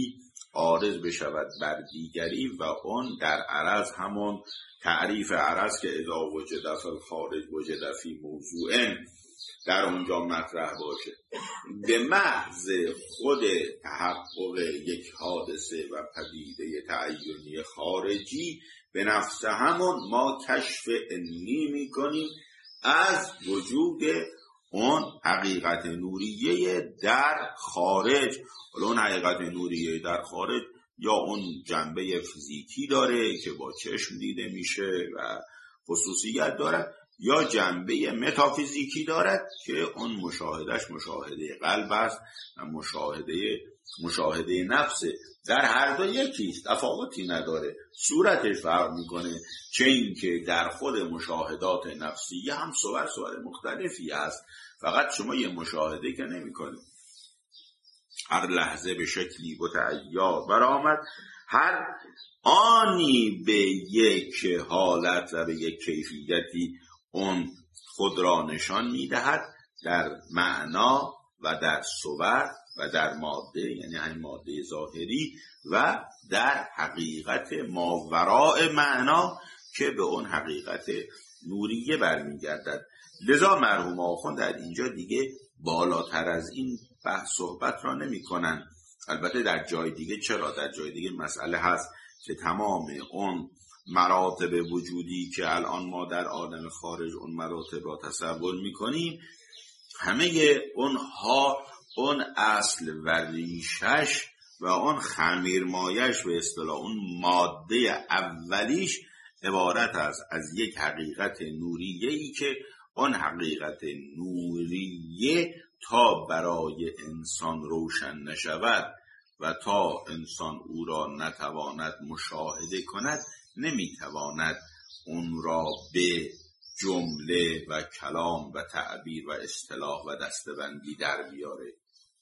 A: عارض بشود بر دیگری و اون در عرض همون تعریف عرض که اذا وجد فی الخارج وجد فی موضوع در اونجا مطرح باشه. به محض خود تحقق یک حادثه و پدیده تعینی خارجی به نفس همون ما کشف علمی میکنیم از وجود اون حقیقت نوریه در خارج. اون حقیقت نوریه در خارج یا اون جنبه فیزیکی داره که با چشم دیده میشه و خصوصیت داره، یا جنبه متافیزیکی دارد که اون مشاهدهش مشاهده قلب است و مشاهده نفسه. در هر دو یکیست، تفاوتی نداره، صورتش فرق میکنه، چه این که در خود مشاهدات نفسیه هم صور مختلفی است. فقط شما یه مشاهده که نمیکنید، هر لحظه به شکلی متعیار برآمد، هر آنی به یک حالت و به یک کیفیتی اون خود را نشان میدهد در معنا و در صور و در ماده، یعنی همین ماده ظاهری، و در حقیقت ماوراء معنا که به اون حقیقت نوریه برمیگردد. لذا مرحوم آخوند در اینجا دیگه بالاتر از این بحث صحبت را نمی کنن. البته در جای دیگه، چرا در جای دیگه مسئله هست که تمام اون مراتب وجودی که الان ما در عالم خارج اون مراتب را تصور میکنیم، همه اونها اون اصل و ریشش و اون خمیرمایش به اصطلاح اون ماده اولیش عبارت است از یک حقیقت نوریه‌ای که اون حقیقت نوریه تا برای انسان روشن نشود و تا انسان او را نتواند مشاهده کند، نمیتواند اون را به جمله و کلام و تعبیر و اصطلاح و دستبندی در بیاره.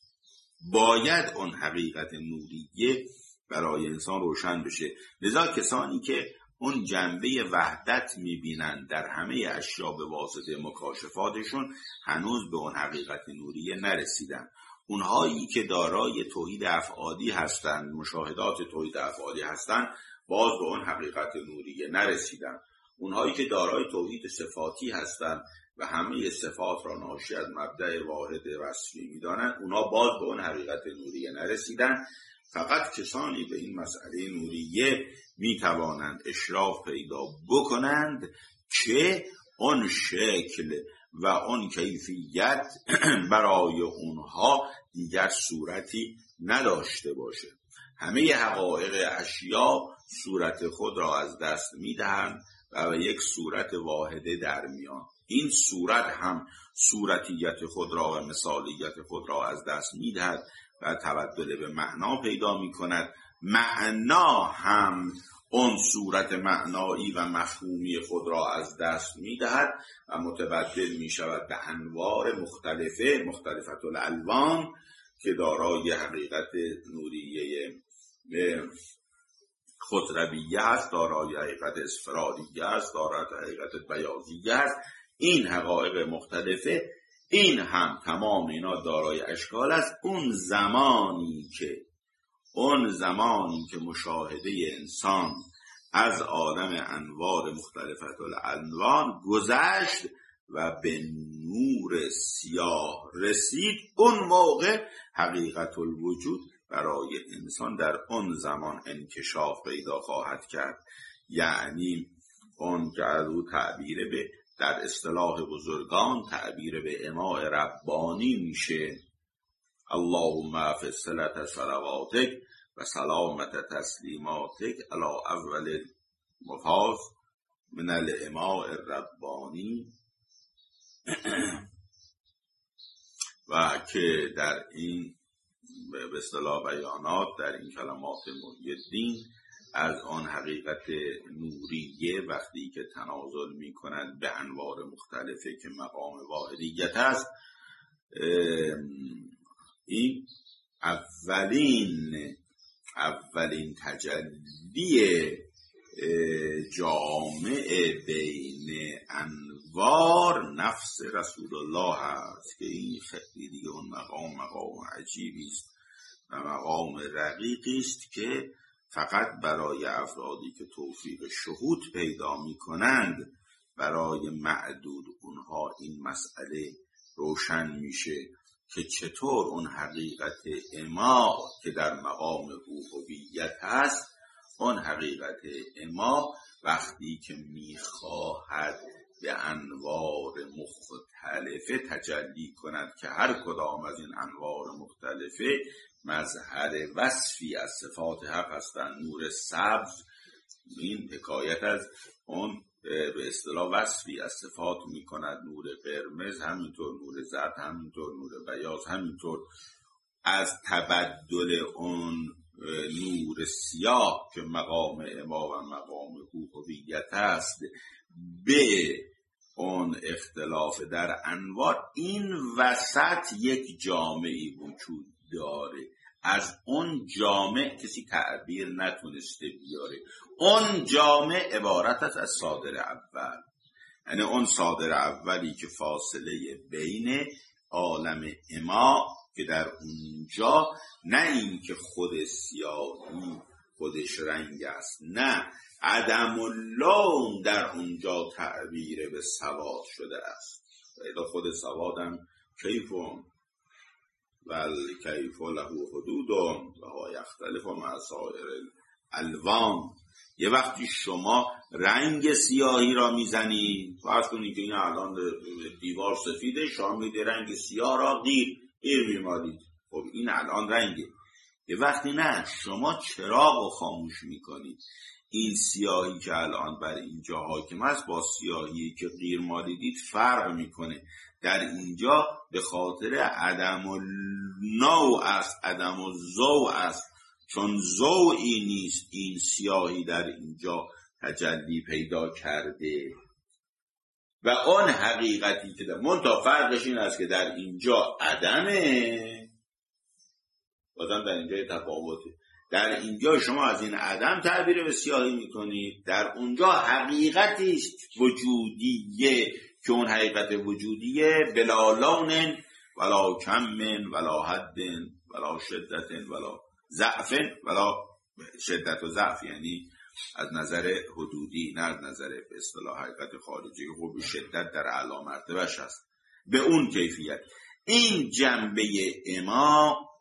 A: باید اون حقیقت نوریه برای انسان روشن بشه. لذا کسانی که اون جنبه وحدت میبینند در همه اشیا به واسطه مکاشفاتشون هنوز به اون حقیقت نوریه نرسیدن. اونهایی که دارای توحید افعالی هستند، مشاهدات توحید افعالی هستند، باز به اون حقیقت نوریه نرسیدن. اونهایی که دارای توحید صفاتی هستند و همه صفات را ناشی از مبدأ واحد وصفی میدانند، اونها باز به اون حقیقت نوریه نرسیدن. فقط کسانی به این مسئله نوریه میتوانند اشراف پیدا بکنند که اون شکل و اون کیفیت برای اونها دیگر صورتی نداشته باشه. همه حقایق اشیا صورت خود را از دست میدهند و به یک صورت واحده در میان. این صورت هم صورتیت خود را و مثالیت خود را از دست میدهد و تبدل به معنا پیدا میکند. معنا هم اون صورت معنایی و مفهومی خود را از دست میدهد و متبدل میشود به انوار مختلفت الالوان که دارای حقیقت نوریه خضرویه است، دارای حقیقت اسفراریه است، دارای حقیقت بیاضیه است. این حقایق مختلفه، این هم تمام اینا دارای اشکال است. اون زمانی که مشاهده انسان از عالم انوار مختلفت الالوان گذشت و به نور سیاه رسید، اون موقع حقیقت الوجود برای انسان در اون زمان انکشاف پیدا خواهد کرد. یعنی اون که از او تعبیر به، در اصطلاح بزرگان تعبیر به اماء ربانی میشه. اللهم فی صلة صلواتک و سلامت تسلیماتک علی اول مفاز من الاماء الربانی. و که در این به اصطلاح بیانات در این کلمات محی الدین از آن حقیقت نوریه وقتی که تنازل می کنند به انوار مختلفه که مقام واحدیت است، این اولین تجلی جامع بین انوار نفس رسول الله است که این خیلی دیگه اون مقام عجیبی است و مقام رقیقی است که فقط برای افرادی که توفیق شهود پیدا می‌کنند، برای معدود اونها این مسئله روشن میشه که چطور اون حقیقت اما که در مقام هویت هست، اون حقیقت اما وقتی که میخواهد به انوار مختلفه تجلی کند که هر کدام از این انوار مختلفه مظهر وصفی از صفات حق هستند. نور سبز، این حکایت از اون به اصطلاح وصفی از صفات می کند. نور قرمز همینطور، نور زرد همینطور، نور بیاض همینطور. از تبدل اون نور سیاه که مقام اما و مقام هویت است به اون اختلاف در انوار، این وسط یک جامعی وجود داره. از اون جامع کسی تعبیر نتونسته بیاره. اون جامع عبارت است از صادر اول، یعنی اون صادر اولی که فاصله بین عالم اما که در اونجا نه این که خود سیاهی خودش رنگ است، نه عدم اللون در اونجا تعبیر به سواد شده است. خود سوادم کیفون ول کیف له حدود و یختلف مع سایر الالوان. یه وقتی شما رنگ سیاهی را میزنید، فرض کنید که این الان دیوار سفیده، شما میده رنگ سیاه را غیر میمالید، خب این الان رنگه. یه وقتی نه، شما چراغ رو خاموش میکنید، این سیاهی که الان بر اینجا حاکم است با سیاهی که غیر مالیدید فرق میکنه. در اینجا به خاطر عدم النوع است، عدم الضوء است، چون ضوئی نیست این سیاهی در اینجا تجلی پیدا کرده. و آن حقیقتی که در منتها فرقش این است که در اینجا عدمه، بازم در اینجا تفاوته. در اینجا شما از این عدم تعبیر به سیاهی میکنید، در اونجا حقیقتی است وجودیه که اون حقیقت وجودیه بلا لون ولا کم ولا حد ولا شدت ولا ضعف ولا شدت و ضعف، یعنی از نظر حدودی نه از نظر به اصطلاح حقیقت خارجی. خب شدت در اعلی مرتبهش هست به اون کیفیت. این جنبه اما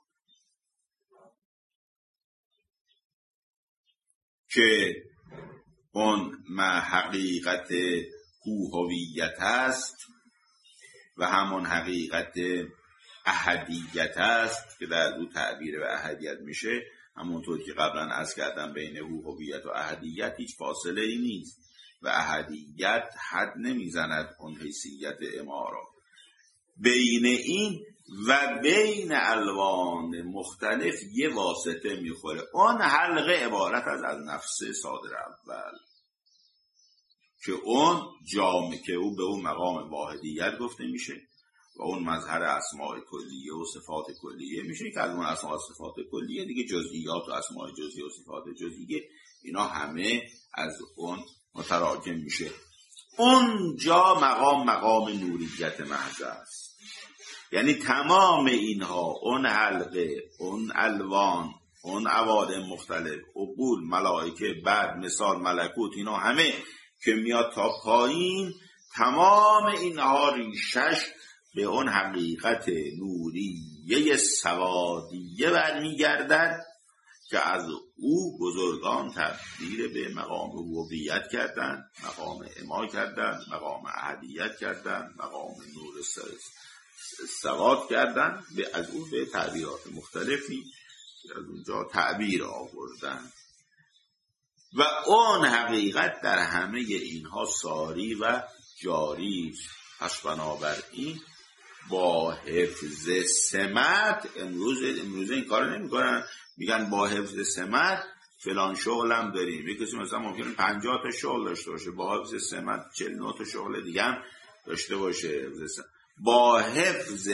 A: که اون حقیقت هویت است و همون حقیقت احدیت است که در او تعبیر به احدیت میشه، همونطور که قبلا عرض کردم بین هویت و احدیت هیچ فاصله ای نیست و احدیت حد نمیزند اون حیثیت اما را. بین این و بین الوان مختلف یه واسطه میخوره. اون حلقه عبارت از نفس صادر اول که اون جامع که او به اون مقام واحدیت گفته میشه و اون مظهر اسماء کلیه و صفات کلیه میشه که از اون اسماء و صفات کلیه دیگه جزئیات و اسماء جزئی و صفات جزئیه اینا همه از اون متراکم میشه. اونجا مقام نوریت محض است، یعنی تمام اینها، اون حلقه، اون الوان، اون عوالم مختلف، عقول، ملائکه، بعد مثال ملکوت، اینا همه که میاد تا پایین، تمام اینها ریشش به اون حقیقت نوریه سوادیه برمیگردد که از او بزرگان تبدیل به مقام هویت کردن، مقام اما کردن، مقام احدیت کردن، مقام نور سواد کردن، از او به تعبیرات مختلفی از اونجا تعبیر آوردن و اون حقیقت در همه اینها ساری و جاری. پس بنابراین با حفظ سمت، امروز این کار نمی کنن، میگن با حفظ سمت فلان شغلم داریم. یک کسی مثلا ممکنه 50 تا شغل داشته باشه، با حفظ سمت 49 تا شغل دیگه هم داشته باشه. با حفظ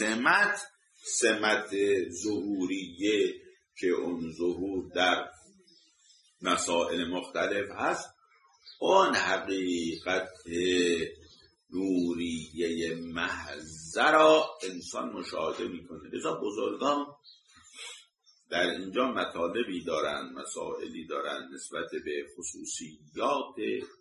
A: سمت ظهوریه که اون ظهور در مسائل مختلف هست، اون حقیقت نوریه محض را انسان مشاهده میکنه. لذا بزرگان در اینجا مطالبی دارن، مسائلی دارن نسبت به خصوصیات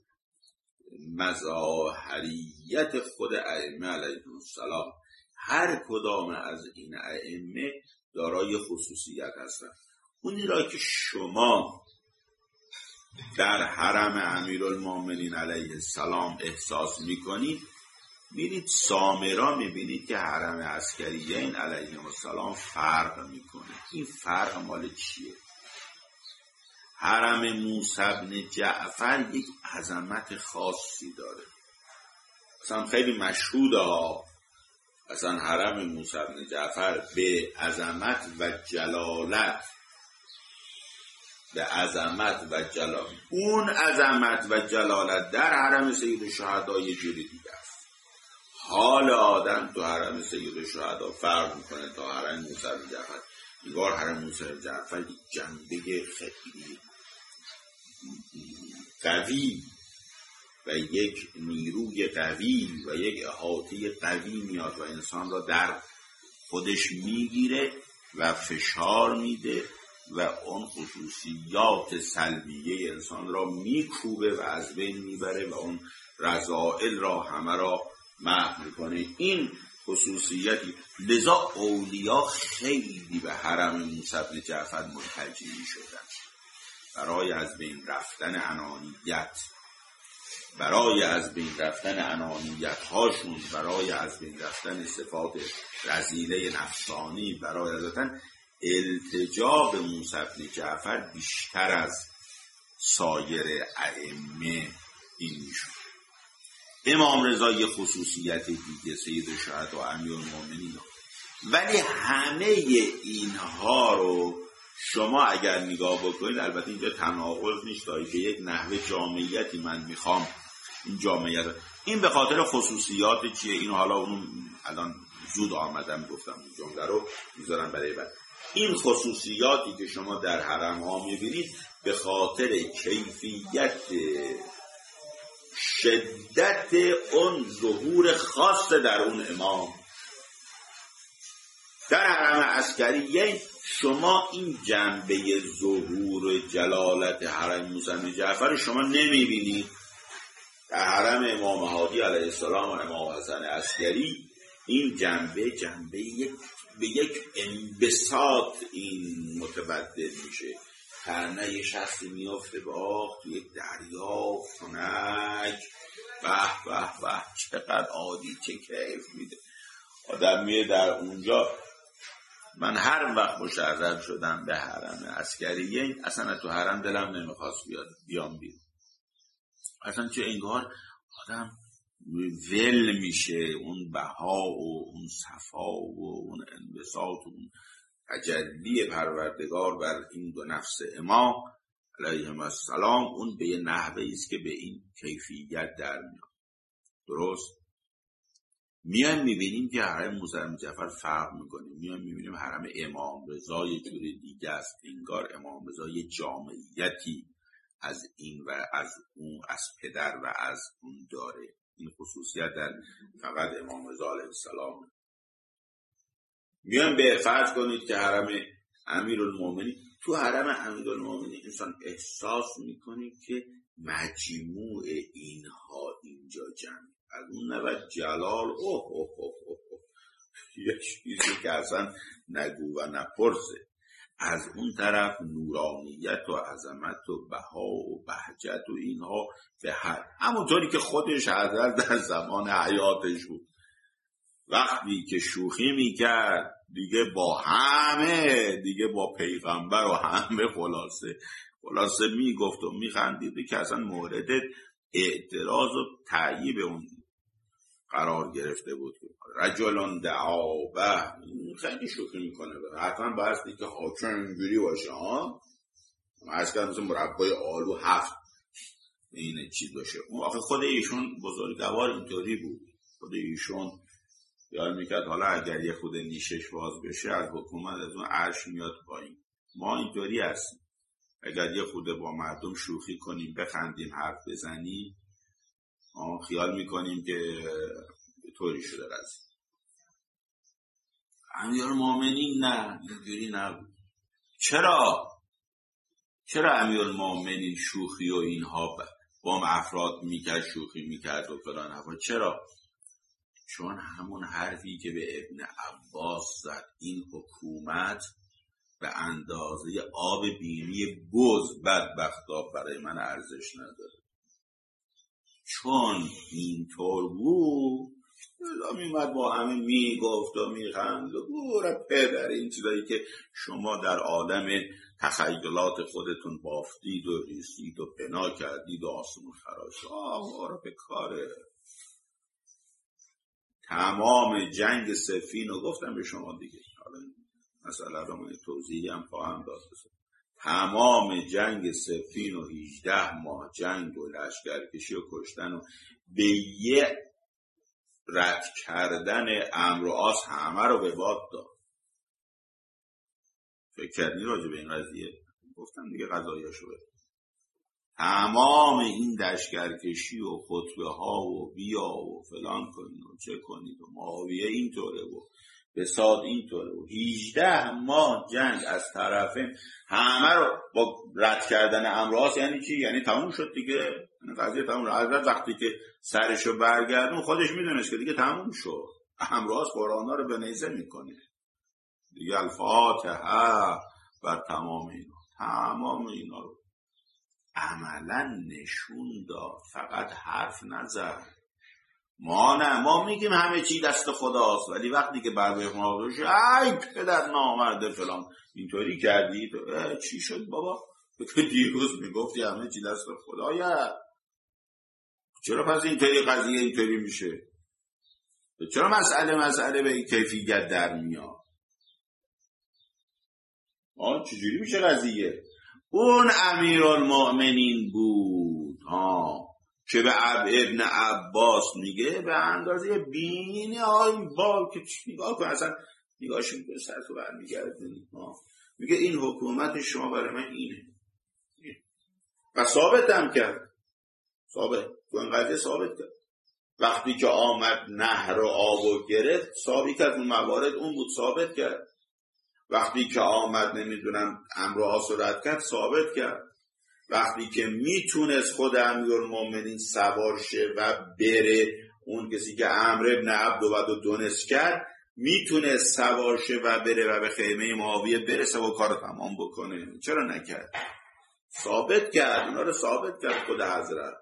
A: مظاهریت خود ائمه علیهم السلام. هر کدام از این ائمه دارای خصوصیت هستند. اونی را که شما در حرم امیرالمومنین علیه السلام احساس میکنید، میرید سامرا میبینید که حرم عسکریین علیهم السلام فرق میکنه. این فرق مال چیه؟ حرم موسی بن جعفر یک عظمت خاصی داره، اصلا خیلی مشهوده ها. اصلا حرم موسی بن جعفر به عظمت و جلالت، به عظمت و جلالت، اون عظمت و جلالت در حرم سید الشهدا یه جوری دیگه است. حال آدم تو حرم سید الشهدا فرق میکنه تا حرم موسی بن جعفر. نگار حرم موسی بن جعفر یک جنبه خیلی قوی و یک نیروی قوی و یک احاطه قوی میاد و انسان را در خودش میگیره و فشار میده و اون خصوصیات سلبیه انسان را میکوبه و از بین میبره و اون رذائل را همه را محو میکنه. این خصوصیتی، لذا اولیا خیلی به حرم موسی بن جعفر ملتجی میشدن برای از بین رفتن انانیت، برای از بین رفتن انانیت هاشون، برای از بین رفتن صفات رذیله نفسانی، برای از رفتن التجا به موسی بن جعفر بیشتر از سایر ائمه این میشون. امام رضا یه خصوصیت دیگه، سید الشهدا امیرالمومنین، ولی همه اینها رو شما اگر نگاه بکنید، البته اینجا تناقض نیست، به یک نحوه جامعیتی من میخوام این جامعیت، این به خاطر خصوصیات چیه، اینو حالا اونو الان زود آمدم گفتم این جمله رو میذارم برای بعد. این خصوصیاتی که شما در حرم ها میبینید به خاطر کیفیت شدت اون ظهور خاص در اون امام. در حرم عسکریین شما این جنبه ظهور جلالت حرم موسی بن جعفر شما نمیبینید. در حرم امام هادی علیه السلام و امام حسن عسکری این جنبه به یک انبساط این متبدل میشه. کرنه یه شخصی میافته به تو یک دریا خنک، به چقدر عادی، چه کیف میده آدم میه در اونجا. من هر وقت مشرف شدم به حرم عسکریه، اصلا تو حرم دلم نمیخواست بیام بیرون. اصلا چه انگار آدم ول میشه، اون بها و اون صفا و اون انبساط و اون تجلی پروردگار بر این دو نفس امام علیهم السلام، اون به یه نحوه است که به این کیفیت در میاد. درست؟ میایم میبینیم که حرم موسی بن جعفر فرق میکنه. میایم میبینیم حرم امام رضا یه جوری دیگه است. انگار امام رضا یه جامعیتی از این و از اون، از پدر و از اون داره. این خصوصیت در فقط امام رضا علیه السلام. میایم به فرض کنید که حرم امیرالمومنین، تو حرم امیرالمومنین انسان احساس میکنه که مجموع اینها اینجا جمع، از اون نوع جلال یه چیزی که اصلا نگو و نپرسه، از اون طرف نورانیت و عظمت و بها و بهجت و اینها به همونطوری که خودش حضرت در زمان حیاتش بود. وقتی که شوخی میکرد دیگه با همه، دیگه با پیغمبر و همه خلاصه میگفت و میخندید که اصلا مورد اعتراض و تعییب اون قرار گرفته بود. رجلان دعابه، خیلی شوخی میکنه، حتما بایستی که حاکم اینجوری باشه ها، از که مثل مربای آلو 7 این چیز باشه. آخه خود ایشون بزرگوار اینطوری بود. خود ایشون یاد میکرد حالا اگر یه خود نیشش باز بشه از حکومت از اون عرش میاد پایین. ما اینطوری هستیم، اگر یه خود با مردم شوخی کنیم، بخندیم، حرف بزنیم، خیال میکنیم که طوری شده رزید. امیرالمومنین نه، اینجوری نبود. چرا امیرالمومنین شوخی و اینها با افراد میکرد، شوخی میکرد و فلان حرفا؟ چرا؟ چون همون حرفی که به ابن عباس زد، این حکومت به اندازه آب بینی بز بدبختا برای من ارزش نداره. چون اینطور بود میمد با همه میگفت و میخند و گوره پدر این چیزایی که شما در عالم تخیلات خودتون بافتید و ریسید و بنا کردید و آسمون خراش آره به کاره. تمام جنگ صفین رو گفتم به شما دیگه، حالا مثلا رو من توضیحی هم خواهم داد. تمام جنگ صفین و 18 ماه جنگ و لشکرکشی و کشتن و به یه رد کردن امر و آس همه رو به باد داد. فکر کردنی راجع به این قضیه؟ گفتم دیگه قضایاشو بده. تمام این لشکرکشی و خطبه ها و بیا و فلان کنید و چه کنید و معاویه اینطوره و بساط اینطوره و 18 ماه جنگ از طرفین همه رو با رد کردن امر و آس. یعنی چی؟ یعنی تموم شد دیگه، قضیه تموم شد. حضرت وقتی که سرشو برگردون خودش میدونست که دیگه تموم شد. امر و آس قرآنا رو به نیزه میکنه دیگه. الفاتحه بر تمام اینا رو عملا نشون داد، فقط حرف نزد. ما میگیم همه چی دست خداست، ولی وقتی که بر به ما بشه ای پدر نامرده فلان اینطوری کردی چی شد بابا؟ دیروز میگفتی همه چی دست خداست، چرا پس اینطوری قضیه اینطوری میشه؟ چرا مسئله به این کیفیت در میاد؟ چجوری میشه قضیه؟ اون امیرالمومنین بود که به ابن عباس میگه به اندازه بینی با که نگاه کن، اصلا نگاهش میگه سر تو برمیگردونی، میگه این حکومت شما برای من اینه و ثابت هم کرد. ثابت کرد. وقتی که آمد نهر و آب و گرفت ثابت کرد، اون موارد اون بود، ثابت کرد. وقتی که آمد نمیدونم امر و آس رد کرد، ثابت کرد. وقتی که میتونست خود امیرالمومنین سوار شه و بره، اون کسی که عمرو ابن عبدود رو دونست کرد میتونست سوار شه و بره و به خیمه معاویه برسه و کار تمام بکنه، چرا نکرد؟ ثابت کرد. اینا رو ثابت کرد خود حضرت.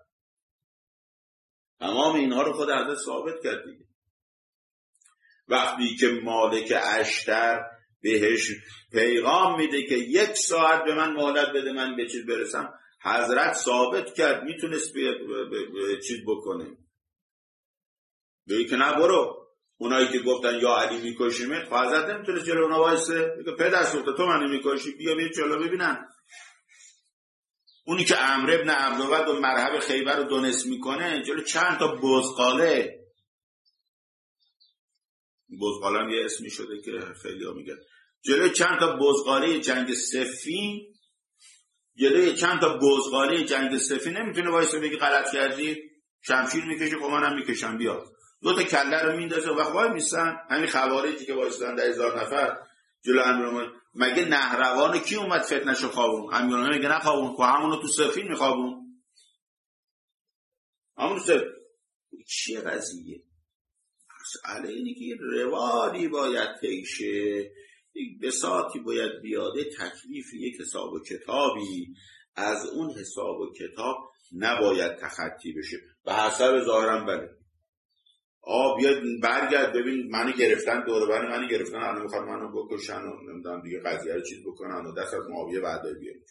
A: تمام اینها رو خود حضرت ثابت کرد دیگه. وقتی که مالک اشتر بهش پیغام میده که 1 ساعت به من مهلت بده من به چیز برسم، حضرت ثابت کرد میتونست به چیز بکنه. بگه که نه برو. اونایی که گفتن یا علی میکشیمت، حضرت نمیتونست جلو اونا وایسه بگه پدر سوخته تو منو میکشی، بیا بیا جلو ببینن. اونی که عمرو ابن عبدود و مرحب خیبر رو دونست میکنه جلو چند تا بزغاله هم یه اسمی شده که خیلی ها میگن، جلوی چند تا بزغاله جنگ صفین، نمیتونه وایسه بگی غلط کردی، شمشیر میکشی خب منم میکشم بیا. 2 تا کله رو میندازه و وای میسن. همین خوارجی که وایسادن 10,000 نفر جلو امیرالمومنین، مگه نهروان کی اومد فتنشو خوابون؟ امیرالمومنین میگه نخوابون، خب همونو تو صفین میخوابون. همون چیه قضیه؟ مسئله اینه که روادی باید تیشه، بساطی باید بیاده، تکلیف یک حساب و کتابی، از اون حساب و کتاب نباید تخطی بشه. به حسب ظاهرم بله بیاد برگرد ببین منو گرفتن، دوربر منو گرفتن، الان میخواد منو بکشن و نمیدونم دیگه قضیه رو چیز بکنن و دست از معاویه بعدای بیارید.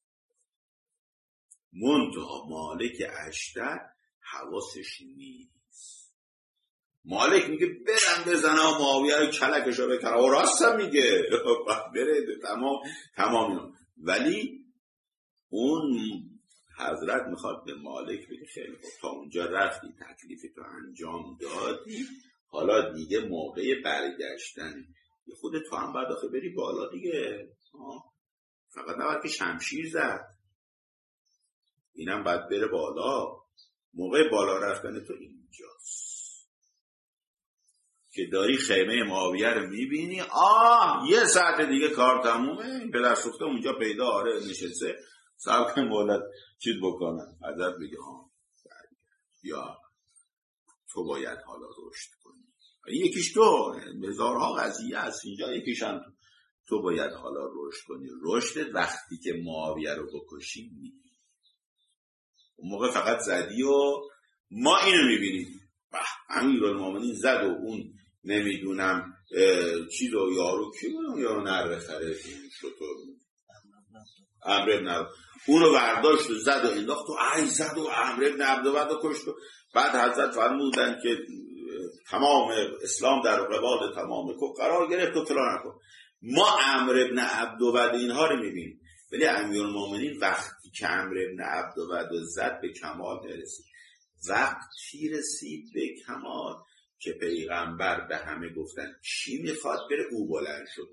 A: منتها مالک اشتر حواسش نیست. مالک میگه برم بزنم معاویه رو کلکشو بکنم و راستم میگه بره تمام اینا. ولی اون حضرت میخواد به مالک بگه خیلی خوب تا اونجا رفتی تکلیفتو انجام دادی، حالا دیگه موقع برگشتن خود تو هم باید آخه بری بالا دیگه، فقط نباید که شمشیر زد، اینم باید بره بالا. موقع بالا رفتن تو اینجاست. که داری خیمه معاویه رو میبینی، یه ساعت دیگه کار تمومه، این پدر سوخته اونجا پیدا آره نشسته صاحب مولد چیز بکنن، حضرت بگه یا تو باید حالا رشد کنی. یکیش تو، هزارها قضیه هست اینجا، یکیش هم تو باید حالا رشد کنی. رشد وقتی که معاویه رو بکشی میبینی. اون موقع فقط زدی و ما اینو میبینیم امیرالمومنین زد و اون نمیدونم چی رو یارو کی بود یا نره خره شطور عمرو بن عبد اونو برداشت و زد و انداخت و زد و عمرو بن عبد و کشت. بعد حضرت فرمودن که تمام اسلام در قبال تمام کفر قرار گرفت و فلان نکن. ما عمرو بن عبد اینها رو میبینیم، ولی امیرالمومنین وقتی که عمرو بن عبد زد به کمال رسید. وقتی رسید به کمال که پیغمبر به همه گفتن چی میخواد بره، او بلند شد.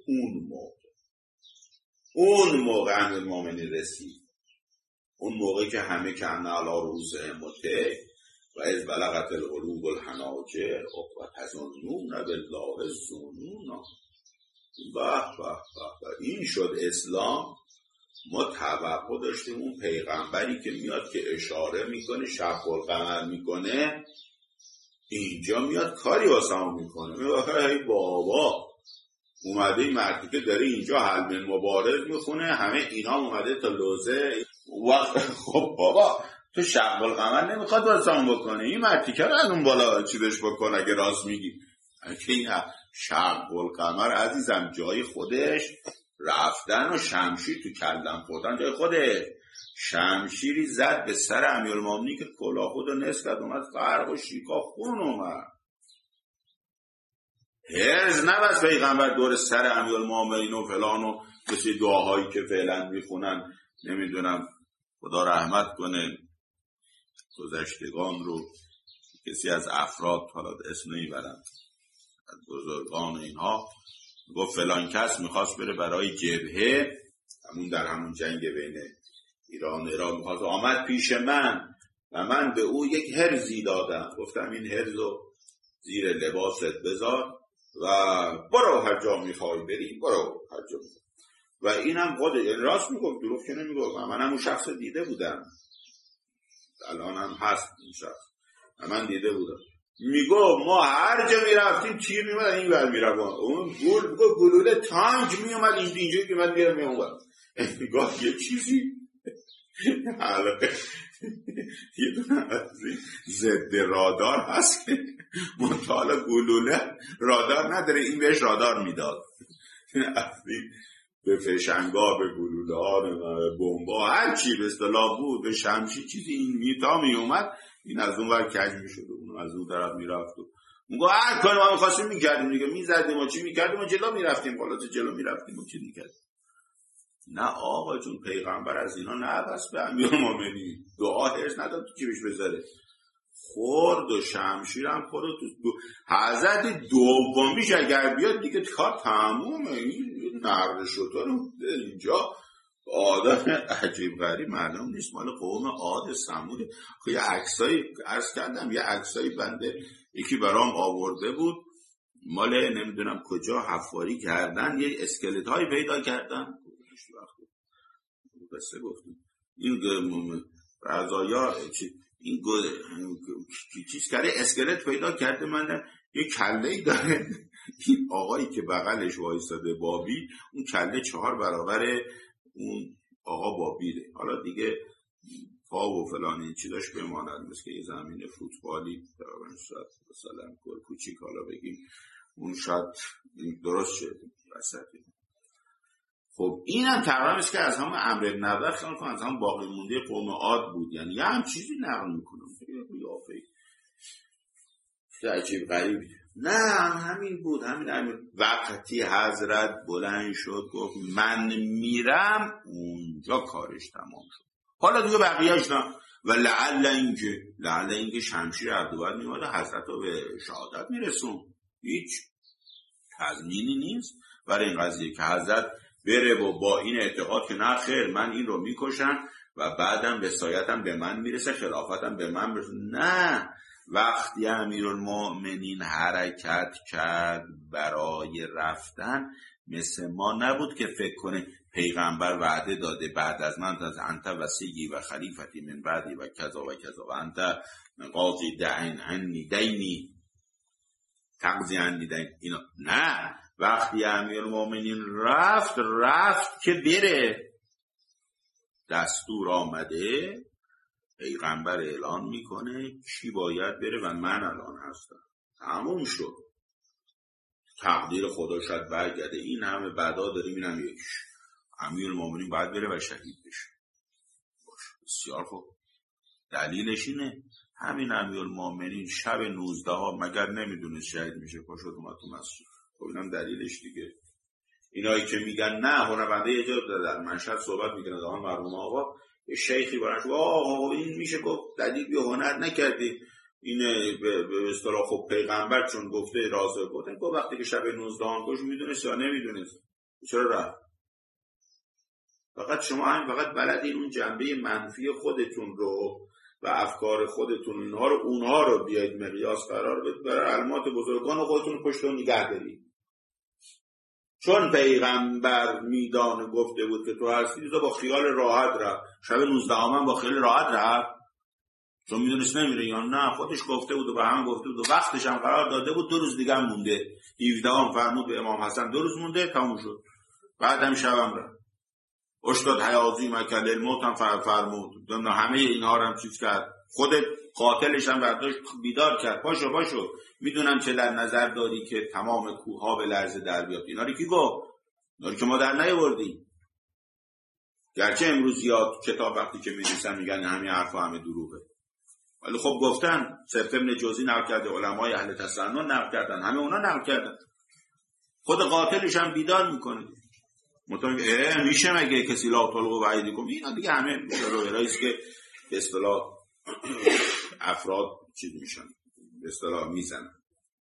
A: اون موقع امیرالمومنین رسید. اون موقع که همه کن علی رؤوسهم الطیر و اذ بلغت القلوب الحناجر و تظنون بالله الظنون. این شد اسلام. ما توقع داشتیم اون پیغمبری که میاد که اشاره میکنه، شق القمر میکنه، اینجا میاد کاری واسمون میکنه. ای بابا اومده این مردی که داره اینجا حلم مبارز میخونه، همه اینا اومده تا لوزه. خب بابا تو شق القمر نمیخواد واسمون بکنه، این مردی که از اون بالا چیزش بکنه اگه راست میگی. اگه شق القمر عزیزم جای خودش رفتن و شمشیر تو کلم خوردن جای خودش. شمشیری زد به سر امیرالمومنین که کلاه خود و نصف کرد، اومد فرق و شیکا خون اومد. هرز نبست پیغمبر دور سر امیرالمومنین و فلان و کسی دعاهایی که فعلا میخونن نمیدونم خدا رحمت کنه گذشتگان رو. کسی از افراد حالا اسم نمیبرم از بزرگان اینها گفت فلان کس میخواست بره برای جبهه، همون در همون جنگ بین ایران و عراق میخواست، آمد پیش من و من به او یک هرزی دادم. گفتم این هرزو زیر لباست بذار و برو هر جا میخوای بریم، برو هر جا میخوای. و اینم خود راست میگفت، دروغ که نمیگفت. من اون شخص دیده بودم، الان هم هست این شخص، من دیده بودم. میگو ما هر جا میرفتیم تیر میمد این ور میرفت، اون گلوله تانک میومد اینجا که من میرم میومد. میگو یه چیزی حلقه یه دونه ضد رادار هست که منطقه گلوله رادار نداره، این بهش رادار میداد. به فشنگا، به گلوله ها، به بمبا، هر چی به اصطلاح بود، به شمشیر چیزی این میتا میومد، این از اون ور کج میشد و اون از اون طرف میرفت و میگو هر کاری ما میخواستیم میکردیم دیگه، میزدیم و چی میکردیم و جلو میرفتیم، خلاص جلو میرفتیم و چی میکردیم. نه آقا جون، پیغمبر از اینا نبست به امیرالمومنین، دعا هرز نداد تو جیبش بذاره، خورد و شمشیرم خورد تو حضرت دومیش اگر بیاد دیگه کار تمومه. این نرد شطور اینجا آدم عجیب غریب معلوم نیست مال قوم عاد ثمود. یه عکسایی عرض کردم، یه عکسایی بنده یکی برام آورده بود مال نمیدونم کجا حفاری کردن، یه اسکلت هایی پیدا کردن. بسه گفتیم این رضایا این چیز کرده اسکلت پیدا کرده، من یه کله‌ای داره این آقایی که بغلش وایساده بابی، اون کله 4 برابر اون آقا بابیره. حالا دیگه پا و فلان این چیزاش بماند، مثل که یه زمین فوتبالی تقریبا شاید مثلا کوچیک حالا بگیم اون شاید درست شد وسطی. خب اینم تقریبا است که از همون عمرو بن عبد خیال کنم از همون باقی مونده قوم عاد بود، یعنی یه هم چیزی نقل میکنم یه عجیب غریبی. نه همین بود، همین وقتی حضرت بلند شد گفت من میرم اونجا کارش تمام شد، حالا دیگه بقیهش نه. و لعل اینکه شمشیر عبدالبد میماده حضرت رو به شهادت میرسون، هیچ تضمینی نیست برای این قضیه که حضرت بره و با این اعتقاد که نه خیر من این رو میکشم و بعدم وصایتم به من میرسه، خلافتم به من میرسه. نه، وقتی امیرالمؤمنین حرکت کرد برای رفتن، مثل ما نبود که فکر کنه پیغمبر وعده داده بعد از من از انت وصیی و خلیفتی من بعدی و کذا و کذا و انت قاضی عنی دینی تقضی عنی دین. اینا نه، وقتی امیرالمؤمنین رفت که بره، دستور آمده، پیغمبر اعلان میکنه کی باید بره و من الان هستم. تموم شد. تقدیر خدا شاید برگرده. این همه بدا داریم، این هم یکیش. امیرالمؤمنین باید بره و شهید بشه. باشه، بسیار خوب. دلیلش اینه همین امیرالمؤمنین شب 19 مگر نمیدونه شهید میشه، پاشد اومد تو مسجد. خب اینم دلیلش دیگه. اینایی که میگن نه، هنرمنده یه جا در مشهد صحبت میکنه دامن مرحوم آقا، شیخی برنش آقا این میشه گفت دلیل یا هنر نکردی، این به اصطلاح خب پیغمبر چون گفته رازه گفتن، گفت وقتی که شب 19 کش میدونست یا نمیدونست چرا رفت؟ فقط شما همین فقط بلدین اون جنبه منفی خودتون رو و افکار خودتون اونها رو بیاید مقیاس قرار بدید برای علامات بزرگان خودتون پشت رو نگه دارید. چون پیغمبر میدان گفته بود که تو هستی، تو با خیال راحت رفت. شب 19 من با خیال راحت رفت چون میدونست نمیره یا نه، خودش گفته بود و به همه گفته بود و وقتش هم قرار داده بود. 2 روز دیگه هم مونده. 17 فرمود به امام حسن 2 روز مونده، تموم شد. بعدم شبم رفت. اشتاد حیازی مکل الموت هم فرمود. همه اینها رو هم چیز کرد. خود قاتلش هم برداشت بیدار کرد. پاشو میدونم چه در نظر داری که تمام کوها به لرزه در بیاد. اینا رو کی گفت؟ اینا رو که ما در نیاوردیم. گرچه امروز یاد کتاب وقتی که می‌نویسن میگن همین حرفا همه دروغه، ولی خب گفتن. سرف ابن جوزی نقل کرده، علمای اهل تسنن نقل کردن، همه اونا نقل کردن. خود قاتلش هم بیدار میکنه. مطمئن میشه مگه کسی لا طلق و وعیدی کنم؟ اینا دیگه همه روایتاییست که به اصطلاح افراد چیز میشن، به اصطلاح میزنن.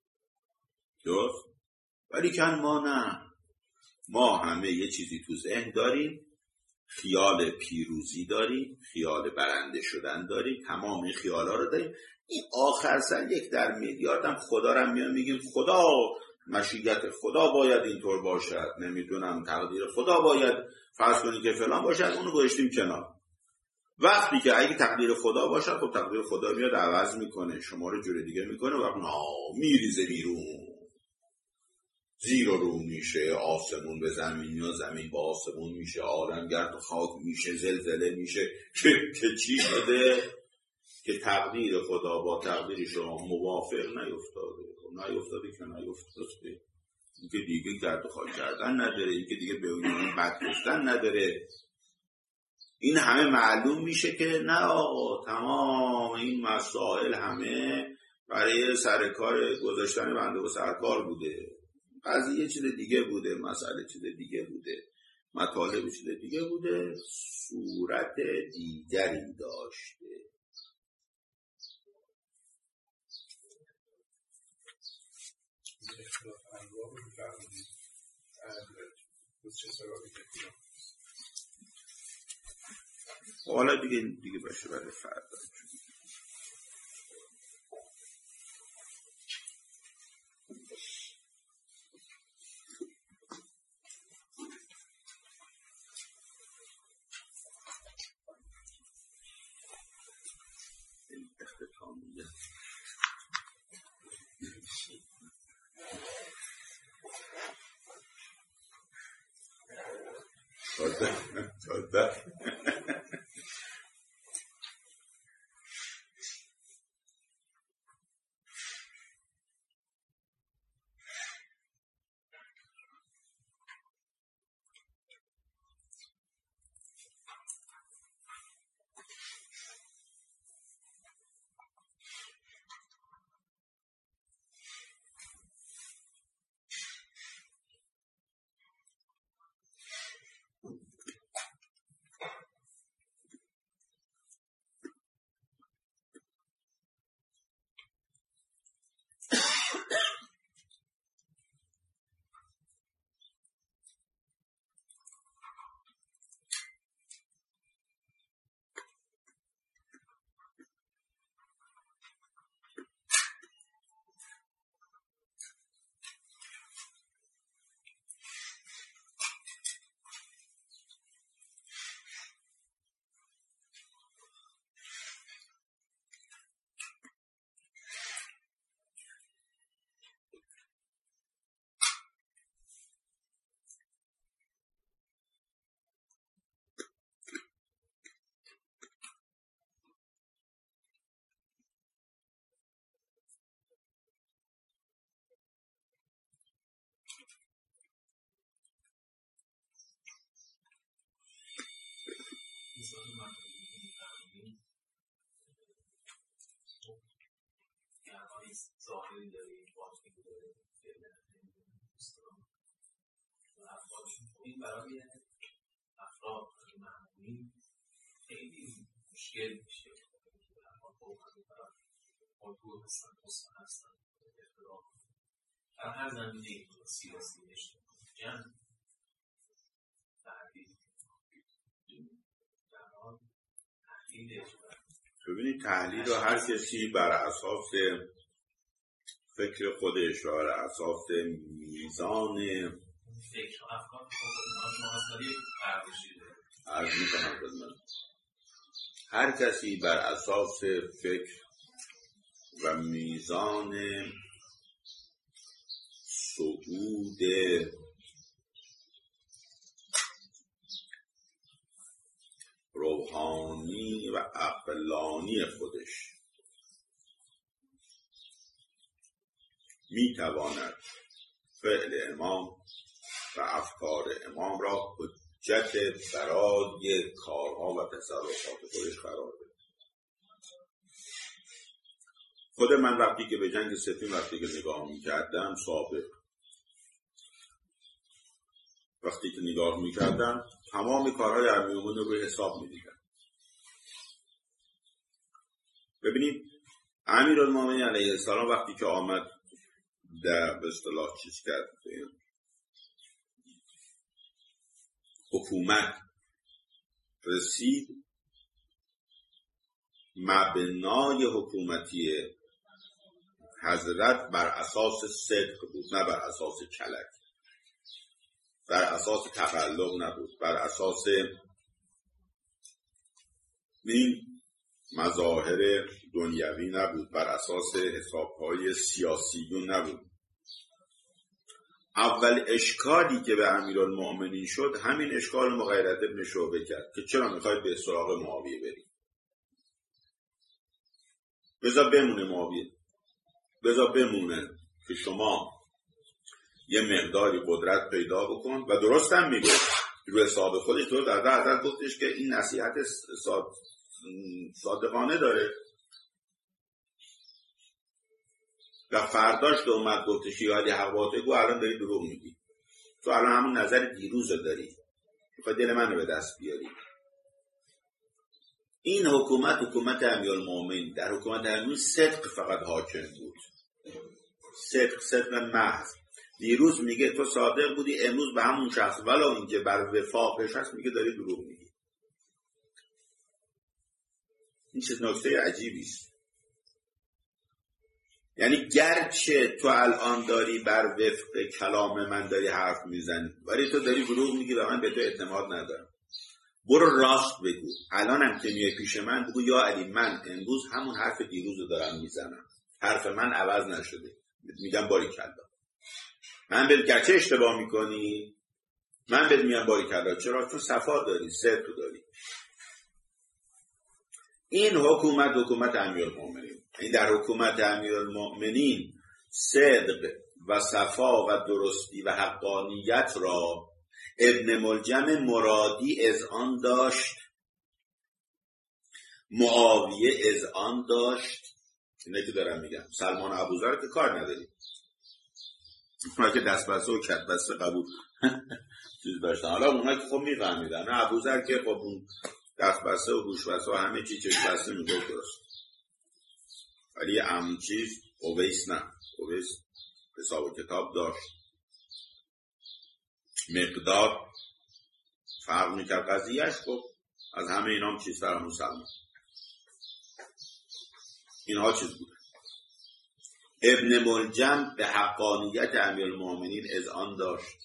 A: درست؟ ولی کن ما نه، ما همه یه چیزی تو ذهن داریم، خیال پیروزی داریم، خیال برنده شدن داریم، تمام این خیالا رو داریم. این آخر سر 1 در میلیارد هم خدا رو میگیم خدا مشیت خدا باید اینطور باشد، نمیدونم تقدیر خدا باید فرض کنی که فلان باشد، اونو گذاشتیم کنار. وقتی که اگه تقدیر خدا باشد، خب تقدیر خدا میاد عوض میکنه، شما رو جور دیگه میکنه و میریزه بیرون، زیر و رو میشه، آسمون به زمین یا زمین با آسمون میشه، عالم گرد و خاک میشه، زلزله میشه. که چی شده؟ که تقدیر خدا با تقدیر شما موافق نیفتاده که نیفتاده. این که دیگه گرد و خاک کردن نداره، این که دیگه به اون بد گفتن نداره. این همه معلوم میشه که نه آقا، تمام این مسائل همه برای سرکار گذاشتن بنده و سرکار بوده. قضیه چیز دیگه بوده، مسئله چیز دیگه بوده، مطالب چیز دیگه بوده، صورت دیگری داشته. حالا دیگه باشه برای فردا. تازه
B: ظاهری داره، باطنی داره، این برای افراد معمولی خیلی مشکل میشه. موضوع هستن در هر زمینه سیاسی اجتماعی جمع تحلیل در حال تحلیل.
A: ببینید تحلیل رو هر کسی بر اساس فکر خودش و بر اساس میزان
B: فکر و افکار خودش
A: عرض میکنم خدمت هر کسی بر اساس فکر و میزان صعود روحانی و عقلانی خودش میتواند فعل امام و افکار امام را حجت برای کارها و تصرفات خودش قرار بده. خود من وقتی که به جنگ سفین وقتی که نگاه میکردم وقتی که نگاه میکردم تمام کارهای امیرالمومنین رو به حساب میدیدم. ببینید امیرالمومنین علیه السلام وقتی که آمد در به اصطلاح چیز کرد حکومت رسید، مبنای حکومتی حضرت بر اساس صدق بود، نه بر اساس کلک، بر اساس تقلب نبود، بر اساس این مظاهر دنیوی نبود، بر اساس حسابهای سیاسیون نبود. اول اشکالی که به امیرالمؤمنین شد همین اشکال مغیرت ابن شعبه کرد که چرا میخواید به سراغ معاویه برید؟ بذار بمونه معاویه، بذار بمونه که شما یه مقداری قدرت پیدا بکن. و درست هم میگه روی حساب خودش تو در حضرت گفتش که این نصیحت صادقانه داره. و فرداش که اومد گفتش یادی حق باطل گو الان داری دروغ میگی، تو الان همون نظر دیروز داری، میخوای دل من رو به دست بیاری. این حکومت امیرالمومنین در حکومت امیرالمومنین صدق فقط حاکم بود، صدق محض. دیروز میگه تو صادق بودی، امروز به همون شخص ولو اینکه بر وفاقش هست میگه داری دروغ میگی. این چه نکته عجیبی است. یعنی گرچه تو الان داری بر وفق کلام من داری حرف میزنی ولی تو داری دروغ میگی و من به تو اعتماد ندارم. برو راست بگو. الان هم که میای پیش من بگو یا علی من امروز همون حرف دیروز رو دارم میزنم، حرف من عوض نشده. میگم باریکلا. من بهت گرچه اشتباه میکنی من بهت میگم باریکلا. چرا؟ تو صفا داری، صدق داری. این حکومت امیرالمومنین، این در حکومت امیرالمومنین صدق و صفا و درستی و حقانیت را ابن ملجم مرادی اذعان داشت، معاویه اذعان داشت. اینه که دارم میگم. سلمان ابوذر که کار نداری، اونا که دست بسته و کت بسته قبول چیز داشتن. حالا اونا که خب میفهمیدن، نه ابوذر که خب اون دست بسته و گوش بسته و همه چی چشم بسته میگفت درست. ولی همون چیز اویس نه، اویس حساب و کتاب داشت، مقدار فرق میکرد قضیهش. خب از همه اینام چیز تر مسلمان. اینها چیز بود. ابن ملجم به حقانیت امیرالمومنین اذعان داشت.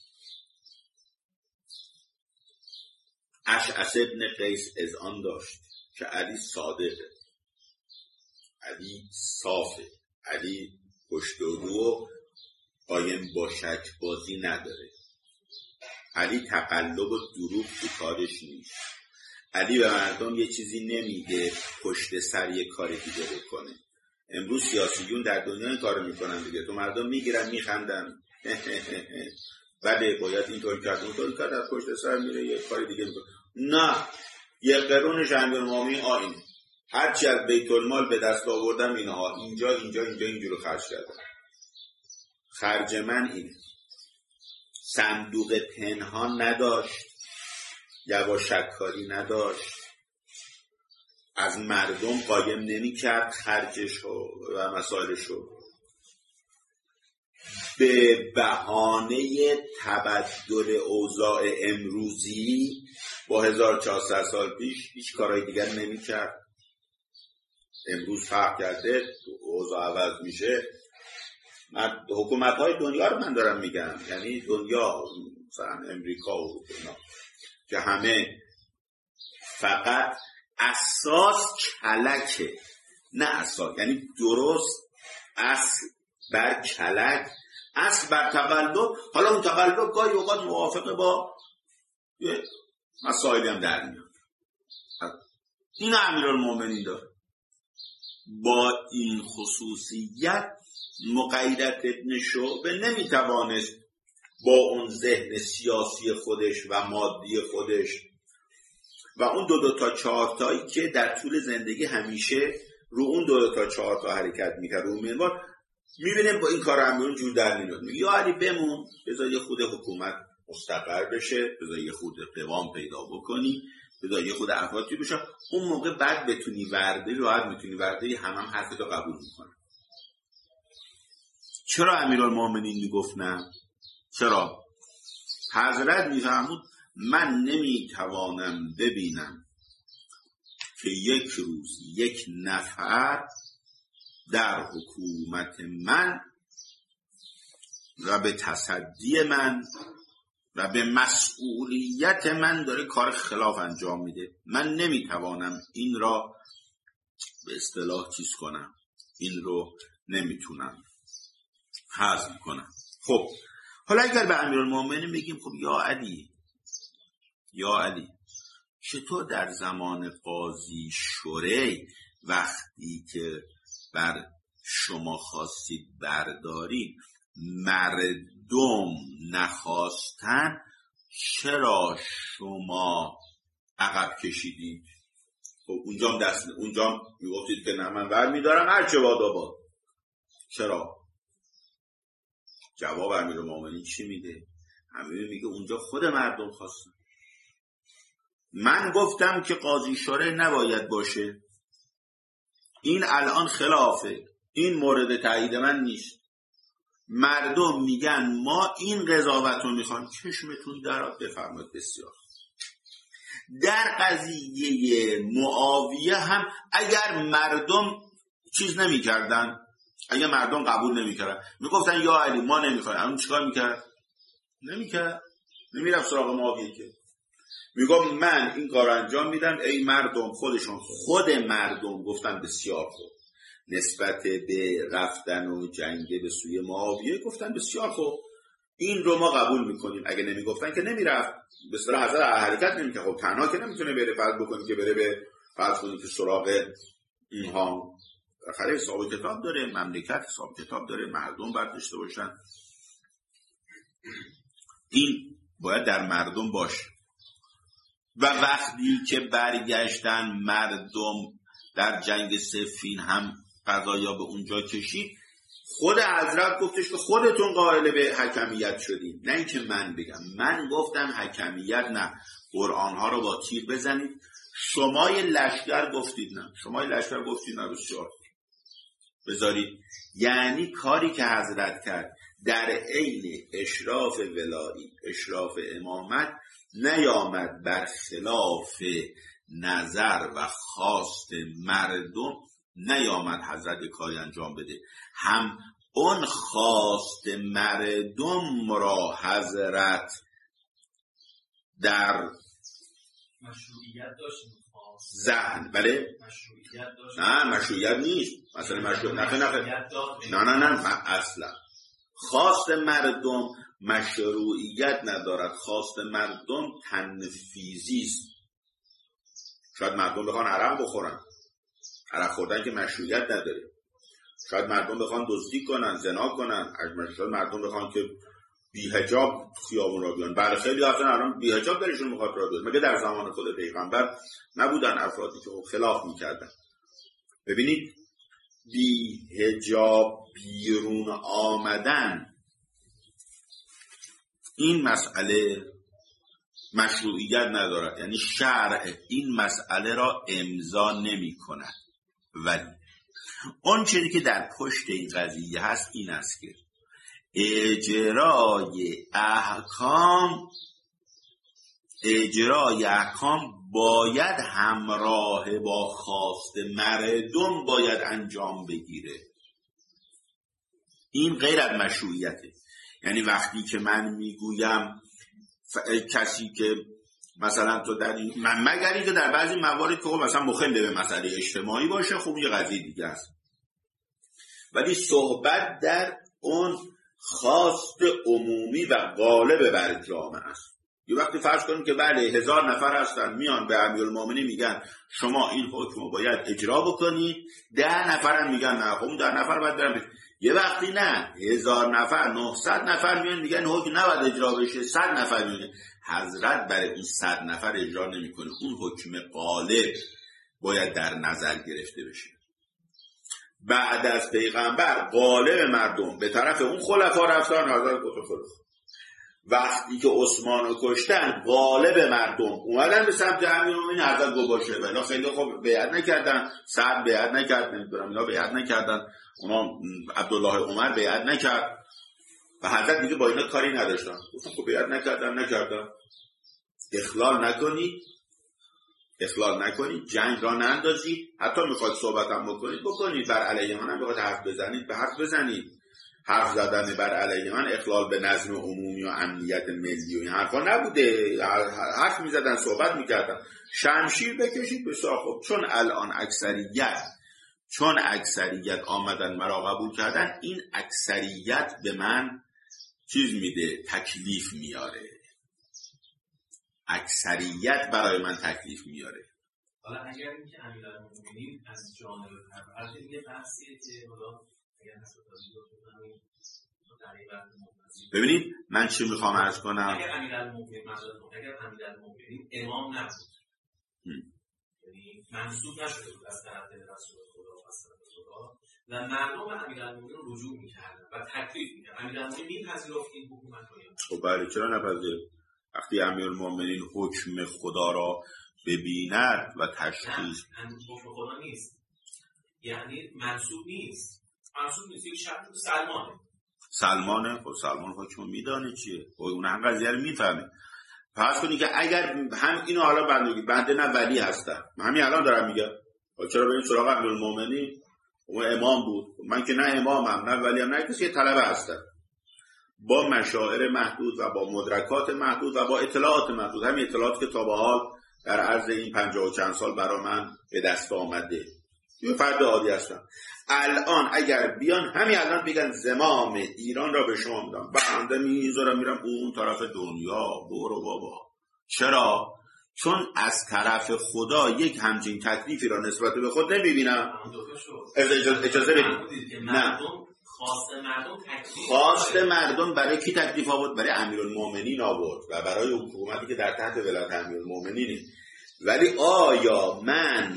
A: اشعث ابن قیس اذعان داشت که علی صادقه، علی صافه، علی پشت و رو قایم با شک بازی نداره. علی تقلب و دروغ تو کارش نیست. علی به مردم یه چیزی نمیگه پشت سر یه کاری دیگه بکنه. امروز سیاسیون در دنیا این کارو میکنن دیگه. تو مردم میگیرن میخندن بله باید اینطور کرد اونطور کرد، از پشت سر میره یه کاری دیگه میکنه. نه، یه قرونش امیرالمومنین آینه. هرچی از بیت المال به دست آوردم اینها اینجا خرج کردم. خرج من اینه. صندوق پنهان نداشت، یواشکاری نداشت، از مردم قایم نمی کرد خرجش و مسائلشو. به بهانه تبدل اوضاع امروزی با 1400 سال پیش هیچ کارهای دیگر نمی کرد. امروز فرق کرده، اوضاع عوض میشه. حکومت‌های دنیا رو من دارم میگم، یعنی دنیا مثلا امریکا و اینا که همه فقط اساس کلکه، نه اساس، یعنی درست اصل بر کلک، اصل بر تقلب. حالا اون تقلب گاهی اوقات موافقه با مسائلی هم در میاد. این امیرالمومنین داره با این خصوصیت. مقیدت ابن شعبه نمیتوانست با اون ذهن سیاسی خودش و مادی خودش و اون دو تا چهار تایی که در طول زندگی همیشه رو اون دو تا چهار تا حرکت میکرد، رو منوار میبینیم با این کار همون جور در میاد. یا علی بمون، بذار یه خود حکومت مستقر بشه، بذار یه خود قوام پیدا بکنی، بذار یه خود افرادی بشه، اون موقع بعد بتونی ورده راحت میتونی ورده هم حرفتو قبول میکنه. چرا امیرالمومنین میگفت نه؟ چرا؟ حضرت میفرمود من نمیتوانم ببینم که یک روز یک نفر در حکومت من و به تصدی من و به مسئولیت من داره کار خلاف انجام میده. من نمیتوانم این را به اصطلاح چیز کنم، این رو نمیتونم حذف کنم. خب حالا اگر به امیرالمومنین بگیم خب یا علی چطور در زمان قاضی شوری وقتی که بر شما خواستید بردارید مردم نخواستن، چرا شما عقب کشیدید؟ خب اونجا میگفتید که نه من برمیدارم هرچه باد. چرا؟ جواب امیرالمومنین چی میده؟ میگه اونجا خود مردم خواستن. من گفتم که قاضی شورای نباید باشه، این الان خلافه، این مورد تایید من نیست. مردم میگن ما این قضاوت رو میخوام، چشمتون درات بفرمایید. بسیار در قضیه معاویه هم اگر مردم چیز نمیکردن، اگر مردم قبول نمیکردن، میگفتن یا علی ما نمیخوایم، اون چیکار میکرد؟ نمیرفت سراغ معاویه که میگم من این کار انجام میدم. ای مردم خود مردم گفتن بسیار خوب، نسبت به رفتن و جنگ به سوی معاویه گفتن بسیار خوب، این رو ما قبول میکنیم. اگه نمیگفتن که نمیرفت، به اصطلاح حضرت حرکت نمیکنه. خب تنها که نمیتونه بره فرض بکنی که بره به فرض کنی که سراغ اینها، بالاخره حساب کتاب داره، مملکت حساب کتاب داره، مردم باید داشته باشن. این باید در مردم باشه. و وقتی که برگشتن مردم در جنگ صفین هم قضایا به اونجا کشید، خود حضرت گفتش که خودتون قائل به حکمیت شدید، نه اینکه من بگم. من گفتم حکمیت نه، قرآن ها رو با تیر بزنید. شمای لشکر گفتید نه، بسیار بذارید. یعنی کاری که حضرت کرد در عین اشراف ولایی، اشراف امامت، نیامد بر خلاف نظر و خواست مردم، نیامد حضرت کاری انجام بده. هم اون خواست مردم را حضرت در
B: مشروعیت داشت،
A: ذهن، بله
B: مشروعیت داشت.
A: نه مشروعیت نیست، مثلا مشروعیت نه اصلا خواست مردم مشروعیت ندارد. خواست مردم تنفیذی است. شاید مردم بخوان عرق بخورن، عرق خوردن که مشروعیت نداره. شاید مردم بخوان دزدی کنن، زنا کنن. شاید مردم بخوان که بی حجاب خیابون را بیان. بله خیلی اصلا الان بی حجاب درشون میخواد را بیان. مگه در زمان خود پیغمبر نبودن افرادی که خلاف میکردن؟ ببینید بی حجاب بیرون آمدن، این مسئله مشروعیت ندارد، یعنی شرع این مسئله را امضا نمی کند. ولی اون چیزی که در پشت این قضیه هست این است که اجرای احکام باید همراه با خواست مردم باید انجام بگیره. این غیر از مشروعیته. یعنی وقتی که من میگویم کسی که مثلا تو در این مگر اینکه در بعضی موارد که مثلا مخل به مسئله اجتماعی باشه، خب یه قضیه دیگه است، ولی صحبت در اون خواست عمومی و غالب بر جامعه است. یه وقتی فرض کنیم که بله 1000 نفر هستن میان به امیرالمومنین میگن شما این حکم رو باید اجرا بکنید، 10 نفر هم میگن نه، خب 10 نفر باید برن. یه وقتی نه 1000 نفر 900 نفر میان میگن حکم نباید اجرا بشه، 100 نفر میگن حضرت برای اون 100 نفر اجرا نمیکنه، اون حکم غالب باید در نظر گرفته بشه. بعد از پیغمبر غالب مردم به طرف اون خلفا رفتن، حضرت گفت خلفا. وقتی که عثمان رو کشتن غالب مردم اومدن به سمت امیرالمومنین، حضرت گفت باشه، ولی خیلی خوب بیعت نکردن، سعد بیعت نکرد، نمیدونم اینا بیعت نکردن، اونا عبدالله عمر بیعت نکرد و حضرت دیگه با اینا کاری نداشتن. گفتن خب بیعت نکردن، اخلال نکنید، جنگ را نندازید، حتی میخواید صحبت هم بکنید، بر علیه من هم میخواید حرف بزنید، به حرف بزنید. حرف زدن بر علیه من اخلال به نظم عمومی و امنیت ملی و این حرفا نبوده، حرف میزدن، صحبت میکردن، شمشیر بکشید بسیار خوب. چون الان اکثریت آمدن مرا قبول کردن، این اکثریت به من چیز میده، تکلیف میاره، اکثریت برای من تکلیف میاره.
B: حالا اگر اینکه امیرالمومنین از جانب پرورده یه بحثیه که حالا اگر
A: ببینید من چی میخوام عرض کنم.
B: اگر امیرالمومنین امام نبود، یعنی منصوب نشده بود از طرف رسول خدا و مردم امیرالمومنین رو رجوع میکردن و تکلیف میکردن، امیرالمومنین میپذیرفت این حکومت رو.
A: خب بله، چرا نپذیر؟ وقتی امیرالمومنین حکم خدا را ببیند و تشخیص،
B: حکم خدا نیست، یعنی منصوب نیست، یک شرط سلمانه.
A: خب سلمان حکم میدانه چیه، اون هم قضیه رو میفهمه. فرض کنید که اگر هم اینو حالا بنده نه ولی هستم، من همین الان دارم میگم چرا بریم سراغ امیرالمومنین؟ اون امام بود، من که نه امامم نه ولیم نه کسی، طلبه هستم با مشاعر محدود و با مدرکات محدود و با اطلاعات محدود، همین اطلاعاتی که تا به حال در عرض این 50 و چند سال برای من به دست آمده، یه فرد عادی هستم. الان اگر بیان همین الان بگن زمام ایران را به شما میدم، بنده میذارم میرم اون طرف دنیا، برو بابا. چرا؟ چون از طرف خدا یک همچین تکلیفی را نسبت به خود نمیبینم. اجازه بدید. نه، خواست مردم برای کی تکلیف آورد؟ برای امیرالمومنین آورد و برای حکومتی که در تحت ولایت امیرالمومنینه. ولی آیا من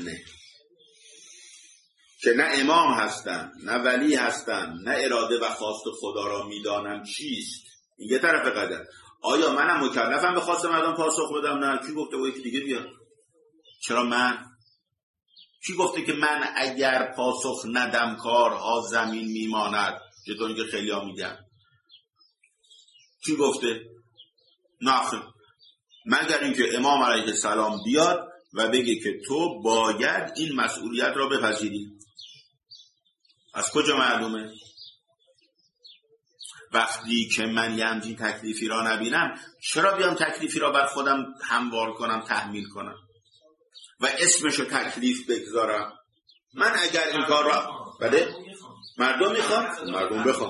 A: که نه امام هستم نه ولی هستم نه اراده و خواست خدا را میدانم چیست، این یه طرف قدر، آیا منم مکلفم به خواست مردم پاسخ بدم؟ نه. کی گفته و یکی دیگه بیاد؟ چرا من؟ کی گفته که من اگر پاسخ ندم کارها زمین میماند؟ چطور که خیلی ها میگن. کی گفته؟ نه، مگر اینکه امام علیه السلام بیاد و بگه که تو باید این مسئولیت را بپذیری. از کجا معلومه؟ وقتی که من یه همچین تکلیفی را نبینم، چرا بیام تکلیفی را بر خودم هموار کنم، تحمیل کنم و اسمشو تکلیف بگذارم؟ من اگر این کار را بده مردم میخوان، مردم بخوان.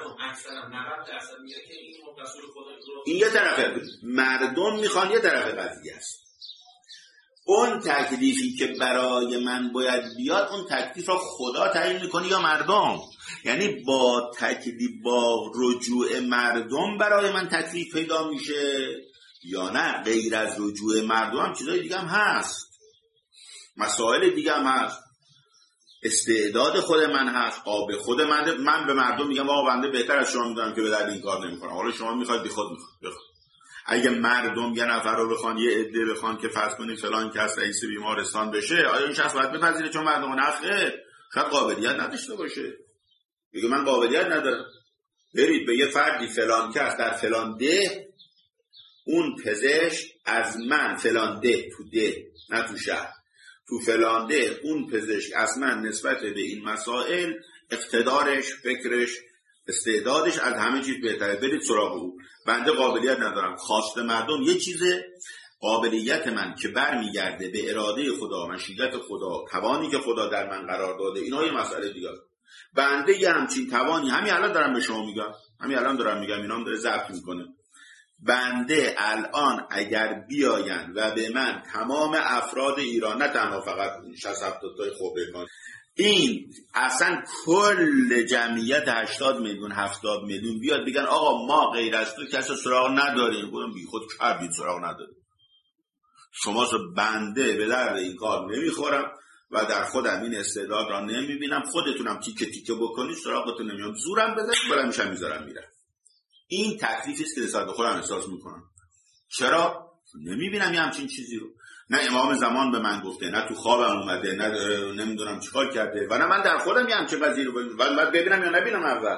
A: این یه طرفه، مردم میخوان یه طرف قضیه است. اون تکلیفی که برای من باید بیاد، اون تکلیف را خدا تعیین میکنه یا مردم؟ یعنی با تکلیف، با رجوع مردم برای من تکلیف پیدا میشه یا نه؟ غیر از رجوع مردم هم چیزای دیگه هم هست، مسائل دیگه هم هست. استعداد خود من هست، قابل خود من به مردم میگم آقا بنده بهتر از شما میدونم که به درد این کار نمیکنم، حالا شما میخواید بی خود میخواید. اگه مردم یه نفر رو بخوان، یه عده بخوان که فرض کنید فلان کس رئیس بیمارستان بشه، آیا این شخص باید بپذیره چون مردم نخه؟ شاید قابلیت نداشته باشه، میگه من قابلیت ندارم. برید به یه فردی فلان کس در فلان ده، اون پزشک از من فلان ده، تو ده نه تو شهر، تو فلان ده اون پزشک از من نسبت به این مسائل اقتدارش، فکرش، استعدادش از همه چیز بهتره، برید سراغ او. بنده قابلیت ندارم. خواست مردم یه چیزه، قابلیت من که برمیگرده به اراده خدا، مشیت خدا، توانی که خدا در من قرار داده، اینا یه مسئله دیگه. بنده یه همچین توانی همین الان دارم به شما میگم، اینا هم داره ضبط میکنه. بنده الان اگر بیاین و به من تمام افراد ایران، نه تنها فقط 60-70 تای خبره کن، این اصلا کل جمعیت 80 میلیون 70 میلیون بیاد بگن آقا ما غیر از تو کسی سراغ نداریم، بودم بی خود کردید سراغ نداریم، شما بنده به درد این کار نمیخورم و در خودم این استعداد را نمیبینم، خودتونم تیکه تیکه بکنید سراغتون نمیام، زورم بزنید برای میشم میذارم میرم. این تکلیفی است که نسبت به خودم احساس میکنم. چرا؟ نمیبینم یه همچین چیزی رو. نه امام زمان به من گفته، نه تو خوابم اومده، نه نمیدونم چیکار کرده، و نه من در خودم یه همچین قضیه رو باید ببینم یا نبینم. اول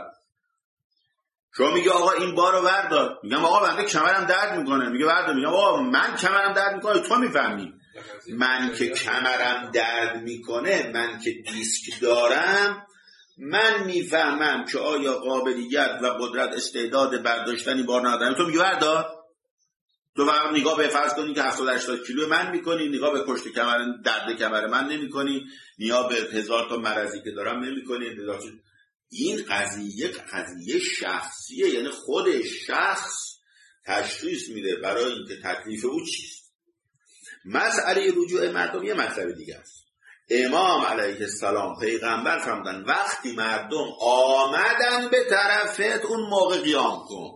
A: شما میگه آقا این بارو بردار، میگم آقا بنده کمرم درد میکنه، میگه بردار، میگم آقا من کمرم درد میکنه، تو میفهمی من که کمرم درد میکنه، من که دیسک دارم، من میفهمم که آیا قابلیت و قدرت استعداد برداشتنی بار ندارم. تو میگه بردار، تو فقط نگاه به فرض کنی که 70-80 کیلو من میکنی، نگاه به پشت کمر، درد کمر من نمیکنی، نگاه به 1000 تا مرضی که دارم نمیکنی. این قضیه شخصیه، یعنی خود شخص تشخیص میده برای اینکه تکلیف او چیست. مسئله رجوع مردم یه مسئله دیگه است. امام علیه السلام پیغمبر فرمودن وقتی مردم آمدن به طرفت اون موقع قیام کن.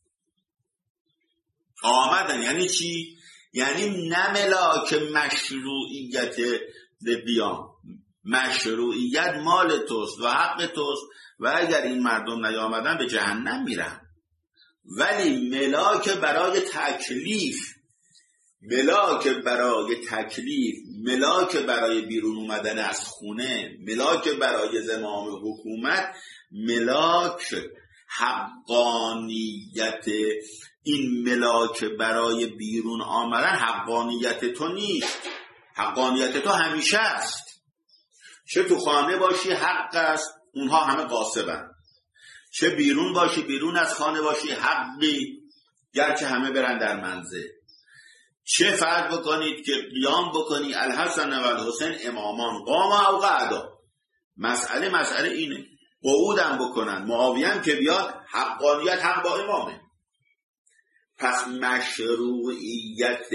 A: آمدن یعنی چی؟ یعنی نه ملاک مشروعیت قیام، مشروعیت مال توست و حق توست و اگر این مردم نیامدن به جهنم میرن، ولی ملاک برای تکلیف، ملاک برای بیرون اومدن از خونه، ملاک برای زمام حکومت، ملاک حقانیت، این ملاک برای بیرون آمدن حقانیت تو نیست. حقانیت تو همیشه است. چه تو خانه باشی حق است، اونها همه غاصبن. چه بیرون باشی، بیرون از خانه باشی حقی، گرچه همه برن در منزل. چه فرض بکنید که قیام بکنی الحسن و الحسین امامان قاما او قعدا، مسئله اینه، قعودم بکنن، معاویه که بیاد، حقانیت حق با امامه. پس مشروعیت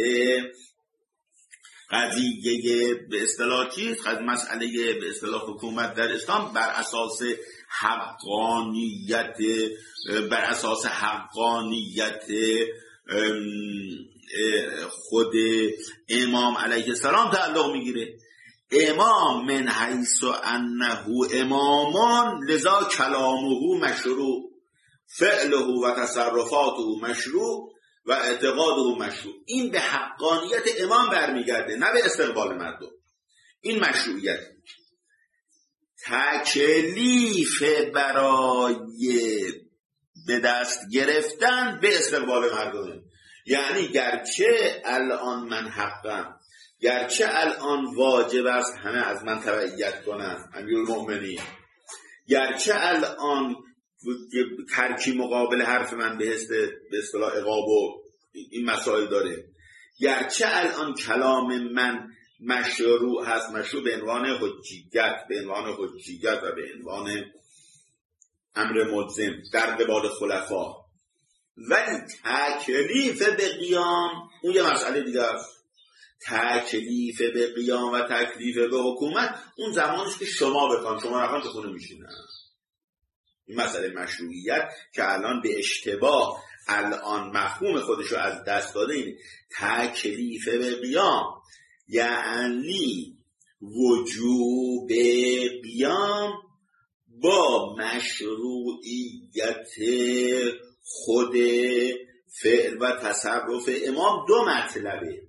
A: قضیه به اصطلاح چیست؟ مسئله به اصطلاح حکومت در اسلام بر اساس حقانیت خود امام علیه السلام تعلق میگیره. امام من حیث انه امامان لذا کلامه مشروع، فعله و تصرفاته مشروع و اعتقاده مشروع. این به حقانیت امام برمیگرده، نه به استقبال مردم. این مشروعیت. تکلیف برای به دست گرفتن به استقبال مردم، یعنی گرچه الان من حقم، گرچه الان واجب است همه از من تبعیت کنن، امیرالمؤمنین، گرچه الان ترکی مقابل حرف من به اصطلاح عقاب و این مسائل داره، گرچه الان کلام من مشروع هست، مشروع به عنوان حجیت و به عنوان امر ملزم در قبال خلفا، ولی تکلیف به قیام اون یه مسئله دیگه است. تکلیف به قیام و تکلیف به حکومت اون زمانش که شما بخوان، شما نخوان که خونه میشینن. این مسئله مشروعیت که الان به اشتباه الان مفهوم خودشو از دست داده، اینه تکلیف به قیام یعنی وجوب قیام با مشروعیت خود فعل و تصرف امام دو مطلبه.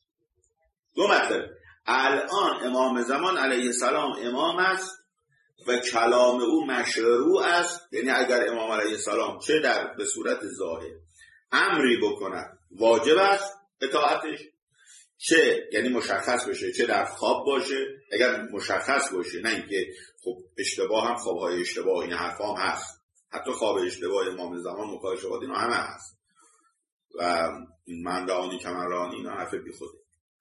A: الان امام زمان علیه السلام امام است و کلام او مشروع است، یعنی اگر امام علیه السلام چه به صورت ظاهر امری بکند واجب است اطاعتش، چه یعنی مشخص بشه، چه در خواب باشه. اگر مشخص باشه، نه اینکه خب اشتباه هم خوابهای اشتباه این حرفا هم هست، حتی خواب اشتباه امام زمان مکاشفات اینا همه هست و این من رانی که من رانی اینا حرف بی خوده.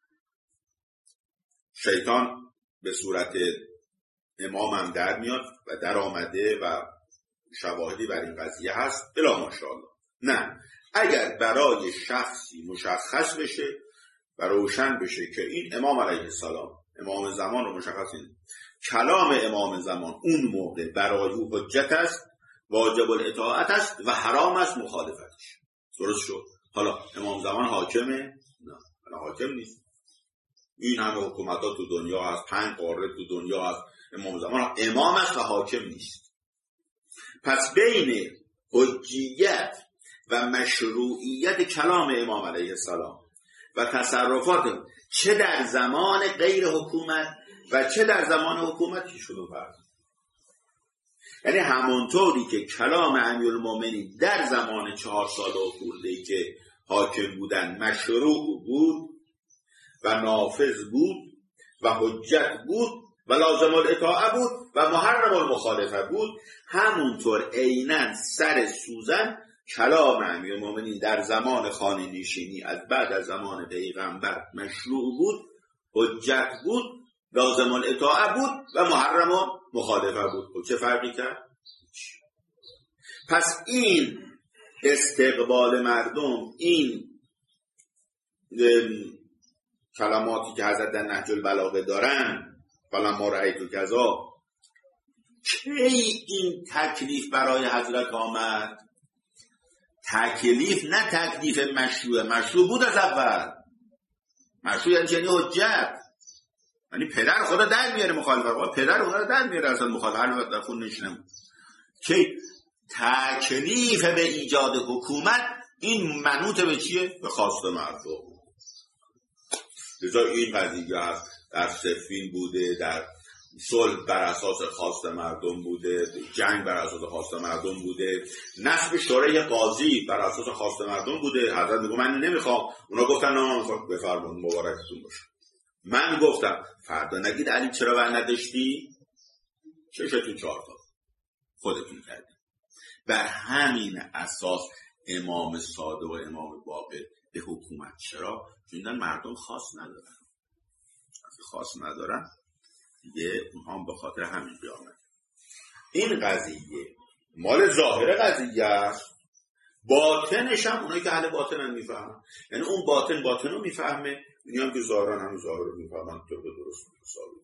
A: شیطان به صورت امام هم در میاد و در آمده و شواهدی بر این قضیه هست الا ماشاءالله. نه، اگر برای شخصی مشخص بشه و روشن بشه که این امام علیه السلام امام زمان رو مشخص این کلام امام زمان اون موقع برای او حجت است، واجب الاطاعت است و حرام است مخالفتش. درست شد؟ حالا امام زمان حاکمه؟ نه، حاکم نیست. این همه حکومت ها تو دنیا هست، 5 قاره تو دنیا هست، امام زمان امام است و حاکم نیست. پس بین حجیت و مشروعیت کلام امام علیه السلام و تصرفات چه در زمان غیر حکومت و چه در زمان حکومت که شده فرض، یعنی همونطوری که کلام امیرالمومنین در زمان 4 سال و خورده‌ای که حاکم بودن مشروع بود و نافذ بود و حجت بود و لازم الاطاعه بود و محرم المخالفه بود، همونطور عیناً سر سوزن کلام امیرالمومنین در زمان خانه نشینی از بعد از زمان پیغمبر مشروع بود، حجت بود، لازم الاطاعه بود و محرم مخالفه بود. چه فرقی کرد؟ پس این استقبال مردم، این کلماتی که حضرت در نهج البلاغه دارن فلما رأیت کذا، کی این تکلیف برای حضرت آمد؟ تکلیف نه تکلیف مشروع بود از اول. مشروع یعنی حجت، یعنی پدر خدا در میاره مخالفت، پدر اونا رو در میاره اصلا مخالفت در خون نشنم. که تکلیف به ایجاد حکومت این منوط به چیه؟ به خواست مردم. لذا این قضیه هست در صفین بوده، در صلح بر اساس خواست مردم بوده، جنگ بر اساس خواست مردم بوده، نصب شورای قاضی بر اساس خواست مردم بوده. حضرت میگه من نمیخوام، اونا گفتن نه بفرمایید مبارکتون باشه. من گفتم فردا نگید علی چرا ور نداشتی؟ چشتون 4 تا خودتون کردید. بر همین اساس امام صادق و امام باقر به حکومت چرا؟ چون مردم خاص ندارن دیگه، اونها به خاطر همین بیامد. این قضیه مال ظاهر قضیه است، باطنش هم اونایی که اهل باطن هم میفهمن، یعنی اون باطن رو میفهمه، اینی هم که ظاهران هم ظاهر رو میفهمن، تو به درست ثابت.